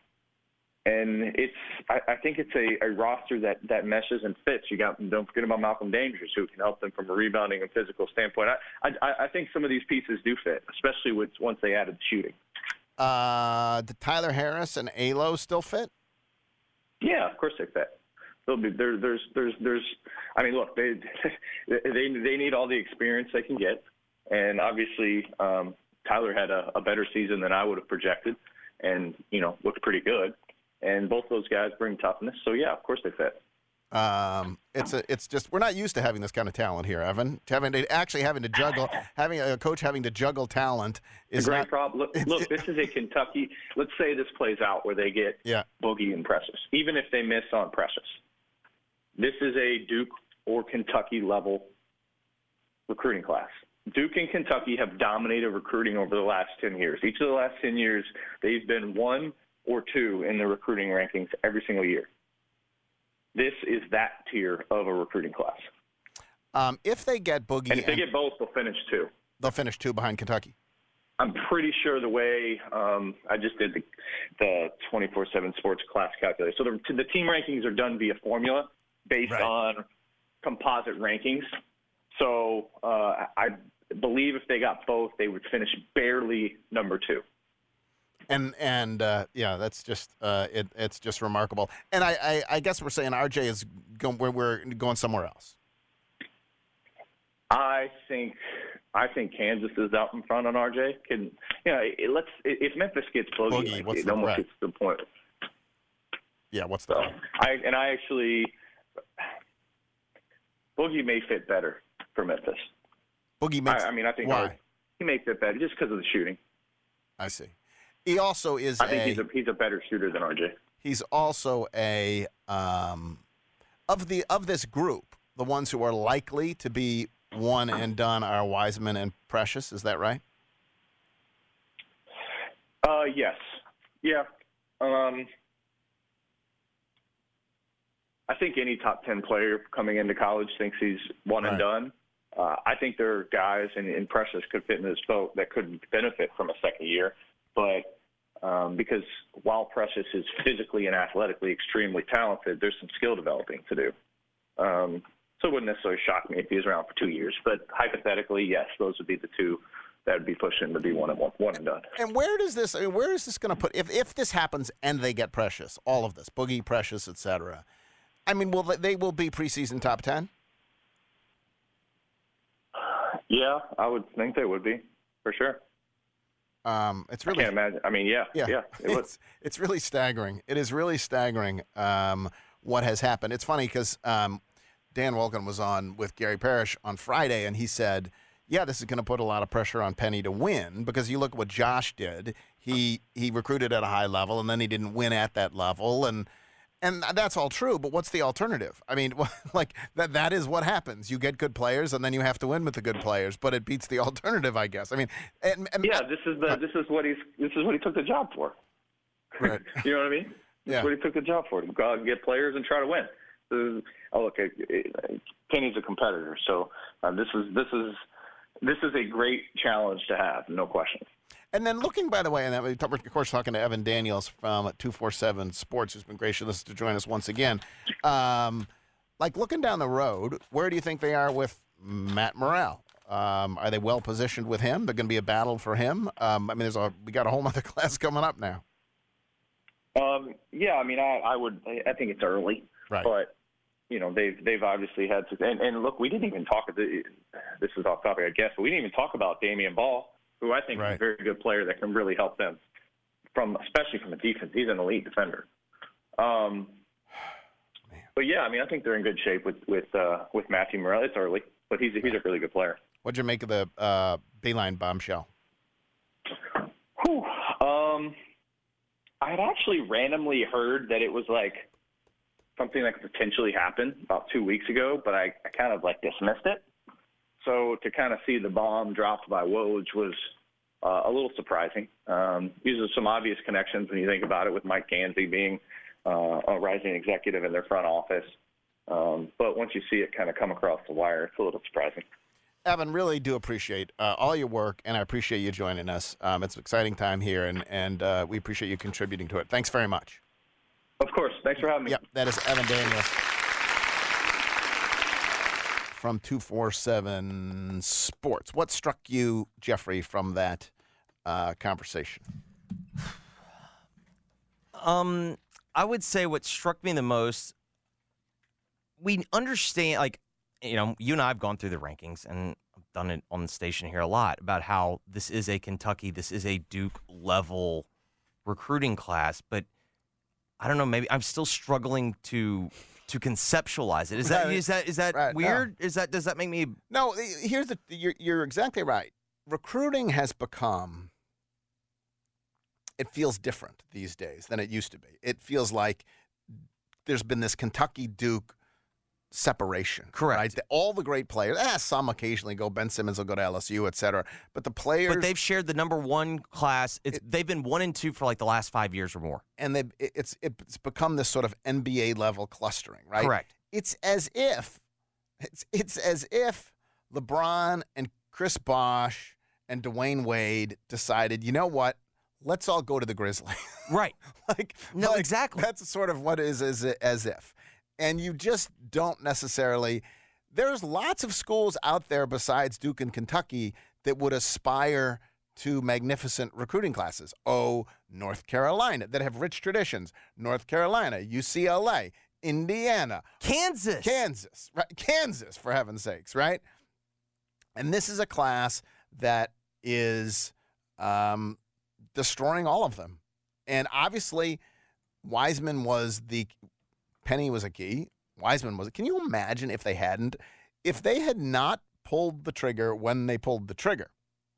And it's, I, I think it's a, a roster that, that meshes and fits. You got, don't forget about Malcolm Dangerous, who can help them from a rebounding and physical standpoint. I, I, I think some of these pieces do fit, especially with once they added shooting. Uh, did Tyler Harris and A L O still fit? Yeah, of course they fit. There'll be there, there's there's there's. I mean, look, they they they need all the experience they can get, and obviously um, Tyler had a, a better season than I would have projected, and you know looked pretty good. And both those guys bring toughness. So, yeah, of course they fit. Um, it's a, it's just we're not used to having this kind of talent here, Evan. Having to, actually having to juggle, having a coach having to juggle talent is a great not, problem. Look, look, this is a Kentucky. Let's say this plays out where they get yeah. Boogie and Precious, even if they miss on Precious. This is a Duke or Kentucky level recruiting class. Duke and Kentucky have dominated recruiting over the last ten years. Each of the last ten years, they've been one or two in the recruiting rankings every single year. This is that tier of a recruiting class. Um, if they get Boogie, and if they and, get both, they'll finish two. They'll finish two behind Kentucky. I'm pretty sure the way um, I just did the, the twenty-four seven Sports class calculator. So the, the team rankings are done via formula based right. on composite rankings. So uh, I believe if they got both, they would finish barely number two. And and uh, yeah, that's just uh, it, it's just remarkable. And I, I, I guess we're saying R J is going we're, we're going somewhere else. I think I think Kansas is out in front on R J. Can you know? It, let's if Memphis gets Boogie, Boogie like, what's it the almost right. gets to the point. Yeah, what's the so, point? I and I actually Boogie may fit better for Memphis. Boogie makes. I, I mean, I think why? R, he may fit better just because of the shooting. I see. He also is. I think a, he's a he's a better shooter than R J. He's also a um, of the of this group. The ones who are likely to be one and done are Wiseman and Precious. Is that right? Uh, yes. Yeah. Um, I think any top ten player coming into college thinks he's one right. and done. Uh, I think there are guys, and, and Precious could fit in this boat, that could benefit from a second year, but. Um, because while Precious is physically and athletically extremely talented, there's some skill developing to do. Um, so it wouldn't necessarily shock me if he was around for two years. But hypothetically, yes, those would be the two that would be pushing to be one and one, one and done. And where does this? I mean, where is this going to put? If if this happens and they get Precious, all of this, Boogie, Precious, et cetera. I mean, will they, they will be preseason top ten? Yeah, I would think they would be for sure. Um, it's really. I can't imagine. I mean, yeah, yeah. yeah it it's it's really staggering. It is really staggering um, what has happened. It's funny because um, Dan Wolken was on with Gary Parrish on Friday, and he said, "Yeah, this is going to put a lot of pressure on Penny to win because you look at what Josh did. He he recruited at a high level, and then he didn't win at that level, and." and that's all true, but what's the alternative? I mean, like that that is what happens. You get good players, and then you have to win with the good players, but it beats the alternative, I guess. I mean, and, and, yeah, this is the this is what he's this is what he took the job for. Right. You know what I mean? This Yeah. is what he took the job for, to go out and get players and try to win. This is, oh, look, it, it, Penny's a competitor, so uh, this is this is this is a great challenge to have, no question. And then looking, by the way, and that, we talk- of course, talking to Evan Daniels from two forty-seven Sports, who's been gracious to join us once again. Um, like looking down the road, where do you think they are with Matt Morrell? Um, are they well positioned with him? They're going to be a battle for him. Um, I mean, there's a we got a whole other class coming up now. Um, yeah, I mean, I, I would. I think it's early, right? But you know, they've they've obviously had to. And, and look, we didn't even talk. This is off topic, I guess, but we didn't even talk about Damian Ball, who I think Right. is a very good player that can really help them, from especially from the defense. He's an elite defender. Um, but yeah, I mean, I think they're in good shape with with uh, with Matthew Morrell. It's early, but he's a, he's a really good player. What'd you make of the uh, Beeline bombshell? Whew. Um, I had actually randomly heard that it was like something that could potentially happen about two weeks ago, but I, I kind of like dismissed it. So to kind of see the bomb dropped by Woj was uh, a little surprising. Um, uses some obvious connections when you think about it, with Mike Gansey being uh, a rising executive in their front office. Um, but once you see it kind of come across the wire, it's a little surprising. Evan, really do appreciate uh, all your work, and I appreciate you joining us. Um, it's an exciting time here, and, and uh, we appreciate you contributing to it. Thanks very much. Of course. Thanks for having me. Yep, that is Evan Daniels from two forty-seven Sports. What struck you, Jeffrey, from that uh, conversation? Um, I would say what struck me the most, we understand, like, you know, you and I have gone through the rankings, and I've done it on the station here a lot, about how this is a Kentucky, this is a Duke level recruiting class, but I don't know, maybe I'm still struggling to to conceptualize it. Is that is that is that Right, weird? Is that does that make me No, here's the you're you're exactly right. Recruiting has become, it feels different these days than it used to be. It feels like there's been this Kentucky Duke separation. Correct. Right? All the great players, eh, some occasionally go, Ben Simmons will go to L S U, et cetera. But the players. But they've shared the number one class. It's, it, they've been one and two for like the last five years or more. And they've, it's it's become this sort of N B A level clustering, right? Correct. It's as if it's it's as if LeBron and Chris Bosh and Dwayne Wade decided, you know what? Let's all go to the Grizzlies. Right. like no, like, exactly. That's sort of what it is as as if. And you just don't necessarily – there's lots of schools out there besides Duke and Kentucky that would aspire to magnificent recruiting classes. Oh, North Carolina, that have rich traditions. North Carolina, U C L A, Indiana. Kansas. Kansas. Right? Kansas, for heaven's sakes, right? And this is a class that is um, destroying all of them. And obviously, Wiseman was the – Penny was a key. Wiseman was. Can you imagine if they hadn't, if they had not pulled the trigger when they pulled the trigger?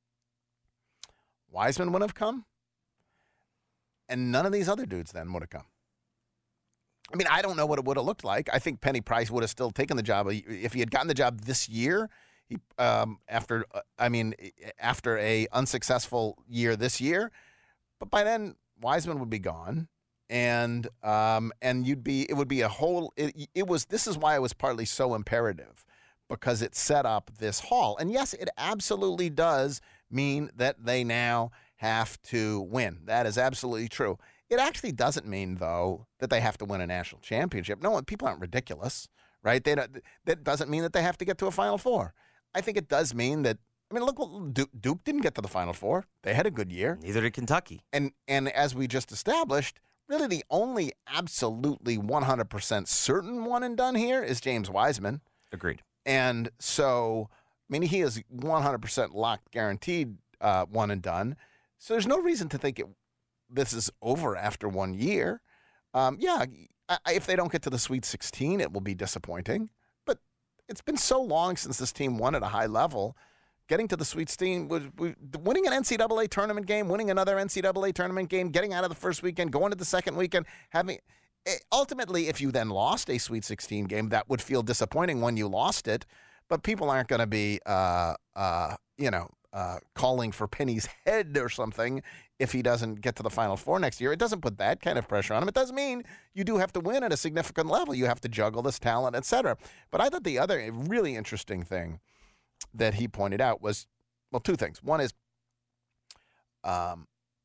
Wiseman wouldn't have come, and none of these other dudes then would have come. I mean, I don't know what it would have looked like. I think Penny Price would have still taken the job if he had gotten the job this year. He, um, after, uh, I mean, after a unsuccessful year this year, but by then Wiseman would be gone. And um, and you'd be it would be a whole it, it was this is why it was partly so imperative, because it set up this haul. And yes, it absolutely does mean that they now have to win. That is absolutely true. It actually doesn't mean, though, that they have to win a national championship. No, people aren't ridiculous, right? They don't, that doesn't mean that they have to get to a Final Four. I think it does mean that. I mean, look, Duke, Duke didn't get to the Final Four. They had a good year. Neither did Kentucky. And and as we just established, really, the only absolutely one hundred percent certain one and done here is James Wiseman. Agreed. And so, I mean, he is one hundred percent locked, guaranteed uh, one and done. So there's no reason to think it, this is over after one year. Um, yeah, I, if they don't get to the Sweet sixteen, it will be disappointing. But it's been so long since this team won at a high level. Getting to the Sweet sixteen, was, winning an N C double A tournament game, winning another N C double A tournament game, getting out of the first weekend, going to the second weekend, having ultimately, if you then lost a Sweet sixteen game, that would feel disappointing when you lost it. But people aren't going to be, uh, uh, you know, uh, calling for Penny's head or something if he doesn't get to the Final Four next year. It doesn't put that kind of pressure on him. It does mean you do have to win at a significant level. You have to juggle this talent, et cetera. But I thought the other really interesting thing that he pointed out was, well, two things. One is um,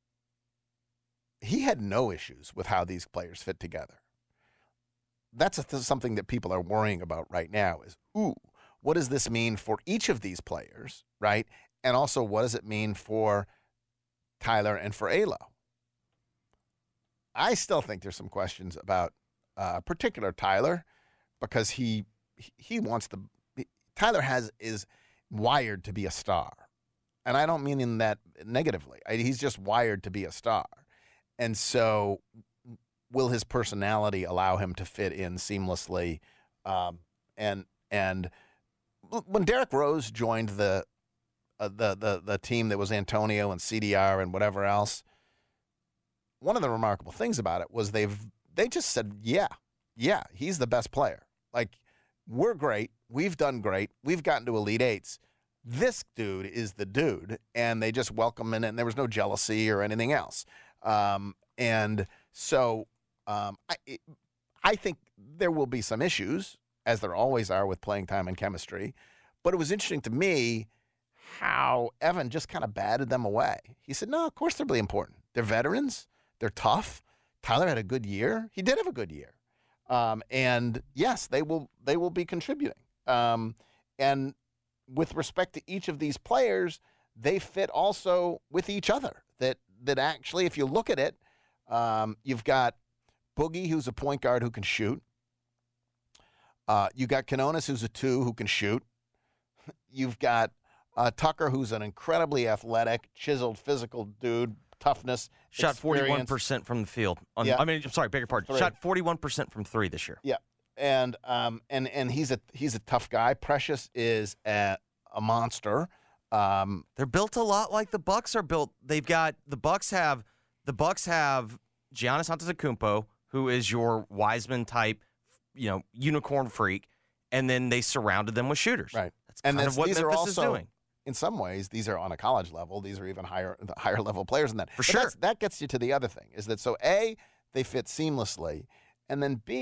he had no issues with how these players fit together. That's a th- something that people are worrying about right now is, ooh, what does this mean for each of these players, right? And also, what does it mean for Tyler and for Alo? I still think there's some questions about uh, particular Tyler because he he wants to. Tyler has is wired to be a star, and I don't mean in that negatively. I, he's just wired to be a star, and so will his personality allow him to fit in seamlessly? Um, and and when Derrick Rose joined the Uh, the the the team that was Antonio and C D R and whatever else, one of the remarkable things about it was they've they just said, yeah, yeah, he's the best player. Like, we're great, we've done great, we've gotten to Elite Eights. This dude is the dude, and they just welcome him in, and there was no jealousy or anything else. Um, and so um, I it, I think there will be some issues, as there always are with playing time and chemistry. But it was interesting to me how Evan just kind of batted them away. He said, no, of course they're really important. They're veterans. They're tough. Tyler had a good year. He did have a good year. Um, and, yes, they will they will be contributing. Um, and with respect to each of these players, they fit also with each other. That, that actually, if you look at it, um, you've got Boogie, who's a point guard who can shoot. Uh, you got Quinones, who's a two who can shoot. You've got Uh, Tucker, who's an incredibly athletic, chiseled, physical dude, toughness, Shot forty-one percent from the field. On, Yeah. I mean, I'm sorry, beg your pardon. Three. Shot forty-one percent from three this year. Yeah, and um, and and he's a he's a tough guy. Precious is a, a monster. Um, They're built a lot like the Bucks are built. They've got the Bucks have the Bucks have Giannis Antetokounmpo, who is your Wiseman type, you know, unicorn freak, and then they surrounded them with shooters. Right, That's and kind that's, of what these Memphis are also, is doing. in some ways, these are on a college level. These are even higher higher level players than that. For But sure. that's- that gets you to the other thing, is that so A, they fit seamlessly, and then B,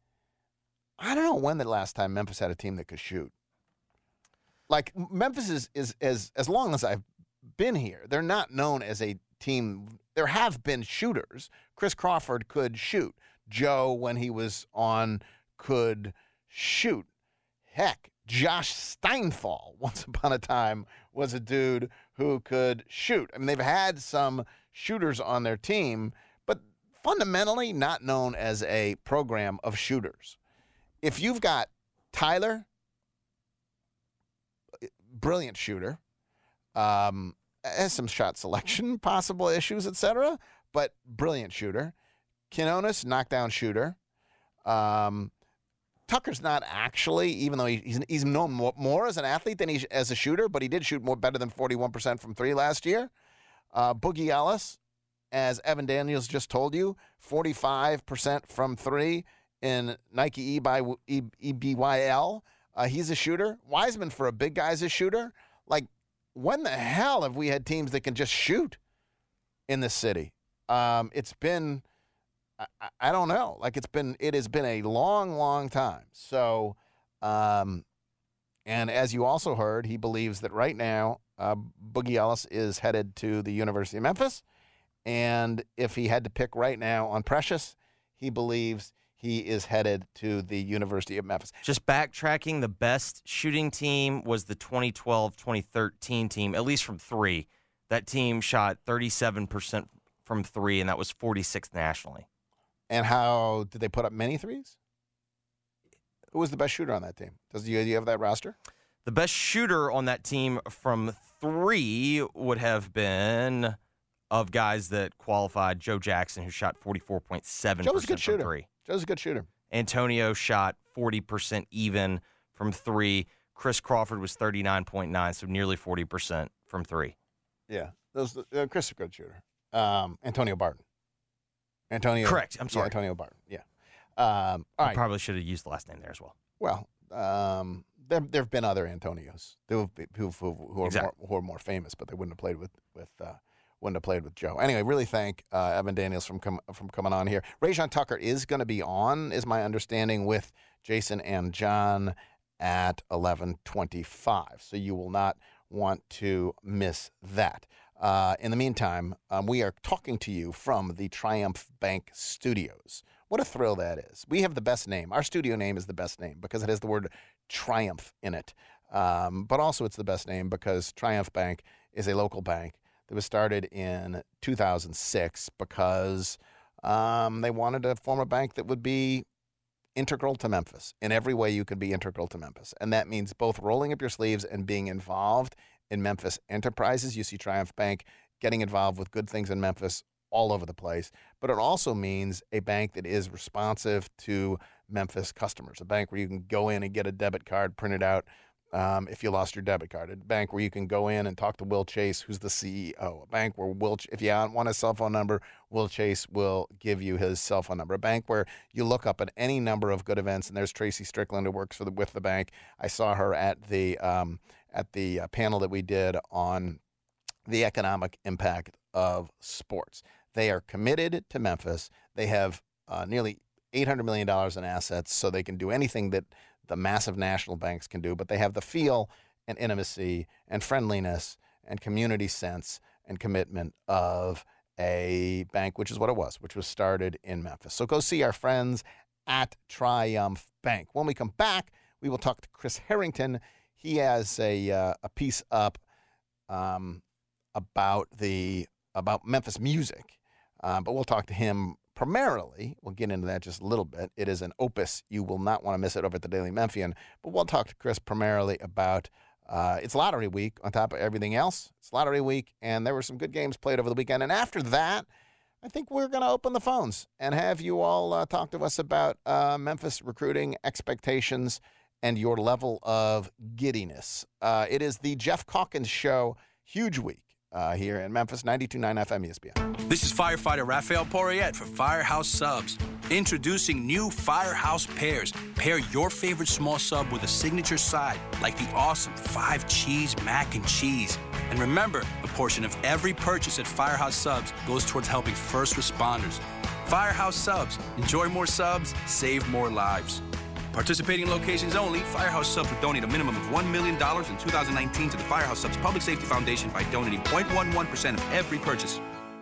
I don't know when the last time Memphis had a team that could shoot. Like, Memphis is, is as as long as I've been here, they're not known as a team. There have been shooters. Chris Crawford could shoot. Joe, when he was on, could shoot. Heck, Josh Steinfall, once upon a time, was a dude who could shoot. I mean, they've had some shooters on their team, but fundamentally not known as a program of shooters. If you've got Tyler, brilliant shooter, um, has some shot selection, possible issues, et cetera, but brilliant shooter. Quinones, knockdown shooter. Um, Tucker's not actually, even though he, he's he's known more, more as an athlete than he as a shooter, but he did shoot more better than forty-one percent from three last year. Uh, Boogie Ellis, as Evan Daniels just told you, forty-five percent from three in Nike E B Y L. Uh, he's a shooter. Wiseman, for a big guy, is a shooter. Like, when the hell have we had teams that can just shoot in this city? Um, it's been... I, I don't know. Like, it's been, it has been a long, long time. So, um, and as you also heard, he believes that right now, uh, Boogie Ellis is headed to the University of Memphis. And if he had to pick right now on Precious, he believes he is headed to the University of Memphis. Just backtracking, the best shooting team was the twenty twelve twenty thirteen team, at least from three. That team shot thirty-seven percent from three, and that was forty-sixth nationally. And how did they put up many threes? Who was the best shooter on that team? Does you, do you have that roster? The best shooter on that team from three would have been, of guys that qualified, Joe Jackson, who shot forty-four point seven percent Joe's a good from shooter. three. Joe's a good shooter. Antonio shot forty percent even from three. Chris Crawford was thirty-nine point nine, so nearly forty percent from three. Yeah, those uh, Chris is a good shooter. Um, Antonio Barton. Antonio. Correct. I'm sorry. Yeah, Antonio Barton. Yeah. Um, all right. Probably should have used the last name there as well. Well, um, there there have been other Antonios who have, who who, who, are Exactly. more, who are more famous, but they wouldn't have played with with uh, wouldn't have played with Joe. Anyway, really thank uh, Evan Daniels from com- from coming on here. Rajon Tucker is going to be on, is my understanding, with Jason and John at eleven twenty-five. So you will not want to miss that. Uh, in the meantime, um, we are talking to you from the Triumph Bank Studios. What a thrill that is. We have the best name. Our studio name is the best name because it has the word Triumph in it. Um, but also it's the best name because Triumph Bank is a local bank that was started in two thousand six because um, they wanted to form a bank that would be integral to Memphis. In every way you could be integral to Memphis. And that means both rolling up your sleeves and being involved in Memphis enterprises. You see Triumph Bank getting involved with good things in Memphis all over the place. But it also means a bank that is responsive to Memphis customers, a bank where you can go in and get a debit card printed out um, if you lost your debit card, a bank where you can go in and talk to Will Chase, who's the C E O, a bank where Will, if you want a cell phone number, Will Chase will give you his cell phone number, a bank where you look up at any number of good events, and there's Tracy Strickland who works for the, with the bank. I saw her at the um, at the uh, panel that we did on the economic impact of sports. They are committed to Memphis. They have uh, nearly eight hundred million dollars in assets, so they can do anything that the massive national banks can do, but they have the feel and intimacy and friendliness and community sense and commitment of a bank, which is what it was, which was started in Memphis. So go see our friends at Triumph Bank. When we come back, we will talk to Chris Harrington. He has a uh, a piece up um, about the about Memphis music, uh, but we'll talk to him primarily. We'll get into that just a little bit. It is an opus. You will not want to miss it over at the Daily Memphian. But we'll talk to Chris primarily about uh, it's lottery week on top of everything else. It's lottery week, and there were some good games played over the weekend. And after that, I think we're going to open the phones and have you all uh, talk to us about uh, Memphis recruiting expectations and your level of giddiness. Uh, it is the Jeff Calkins Show. Huge week uh, here in Memphis, ninety-two point nine F M E S P N. This is firefighter Raphael Poirier for Firehouse Subs. Introducing new Firehouse Pairs. Pair your favorite small sub with a signature side, like the awesome five cheese mac and cheese. And remember, a portion of every purchase at Firehouse Subs goes towards helping first responders. Firehouse Subs. Enjoy more subs, save more lives. Participating locations only, Firehouse Subs will donate a minimum of one million dollars in two thousand nineteen to the Firehouse Subs Public Safety Foundation by donating zero point one one percent of every purchase.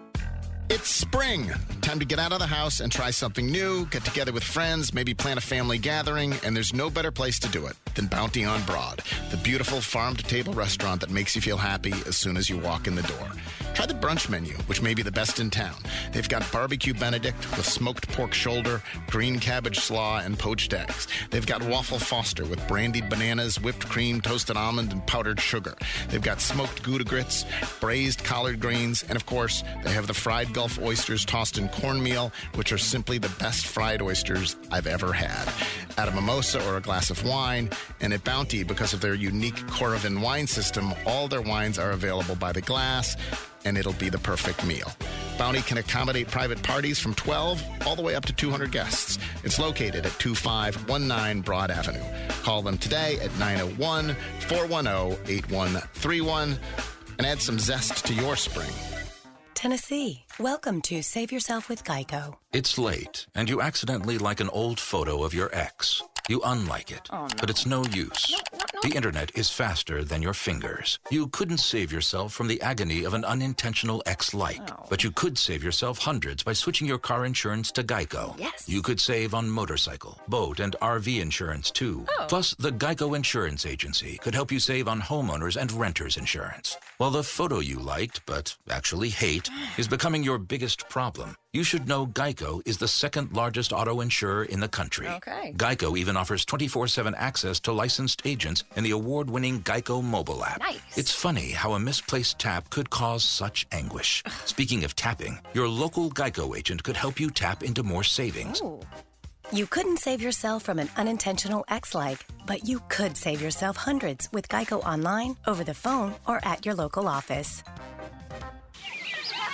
It's spring. Time to get out of the house and try something new, get together with friends, maybe plan a family gathering, and there's no better place to do it than Bounty on Broad, the beautiful farm-to-table restaurant that makes you feel happy as soon as you walk in the door. Try the brunch menu, which may be the best in town. They've got barbecue Benedict with smoked pork shoulder, green cabbage slaw, and poached eggs. They've got waffle Foster with brandied bananas, whipped cream, toasted almond, and powdered sugar. They've got smoked Gouda grits, braised collard greens, and of course, they have the fried Gulf oysters tossed in cornmeal, which are simply the best fried oysters I've ever had. Add a mimosa or a glass of wine, and at Bounty, because of their unique Coravin wine system, all their wines are available by the glass, and it'll be the perfect meal. Bounty can accommodate private parties from twelve all the way up to two hundred guests. It's located at two five one nine Broad Avenue. Call them today at nine oh one, four one oh, eight one three one and add some zest to your spring. Tennessee, welcome to Save Yourself with Geico. It's late, and you accidentally like an old photo of your ex. You unlike it, oh, no. but it's no use. No, no, no. The internet is faster than your fingers. You couldn't save yourself from the agony of an unintentional ex-like, oh. but you could save yourself hundreds by switching your car insurance to Geico. Yes. You could save on motorcycle, boat, and R V insurance, too. Oh. Plus, the Geico Insurance Agency could help you save on homeowners and renters insurance. While the photo you liked, but actually hate, is becoming your biggest problem, you should know Geico is the second largest auto insurer in the country. Okay. Geico even offers twenty-four seven access to licensed agents in the award-winning Geico mobile app. Nice. It's funny how a misplaced tap could cause such anguish. Speaking of tapping, your local Geico agent could help you tap into more savings. Ooh. You couldn't save yourself from an unintentional ex-like, but you could save yourself hundreds with Geico online, over the phone, or at your local office.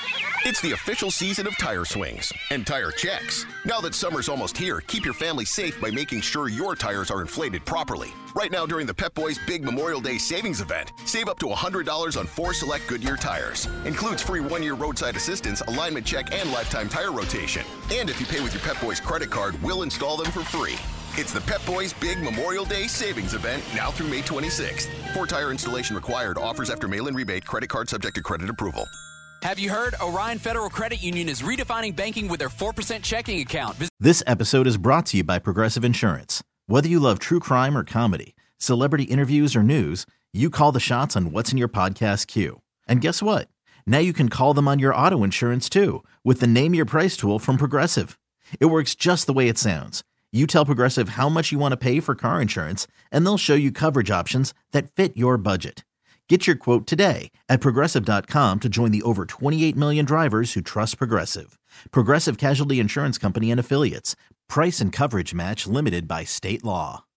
It's the official season of tire swings and tire checks. Now that summer's almost here, keep your family safe by making sure your tires are inflated properly. Right now during the Pep Boys Big Memorial Day Savings Event, save up to one hundred dollars on four select Goodyear tires. Includes free one-year roadside assistance, alignment check, and lifetime tire rotation. And if you pay with your Pep Boys credit card, we'll install them for free. It's the Pep Boys Big Memorial Day Savings Event now through May twenty-sixth. For tire installation required. Offers after mail-in rebate. Credit card subject to credit approval. Have you heard? Orion Federal Credit Union is redefining banking with their four percent checking account. Visit- This episode is brought to you by Progressive Insurance. Whether you love true crime or comedy, celebrity interviews or news, you call the shots on what's in your podcast queue. And guess what? Now you can call them on your auto insurance too with the Name Your Price tool from Progressive. It works just the way it sounds. You tell Progressive how much you want to pay for car insurance, and they'll show you coverage options that fit your budget. Get your quote today at Progressive dot com to join the over twenty-eight million drivers who trust Progressive. Progressive Casualty Insurance Company and Affiliates. Price and coverage match limited by state law.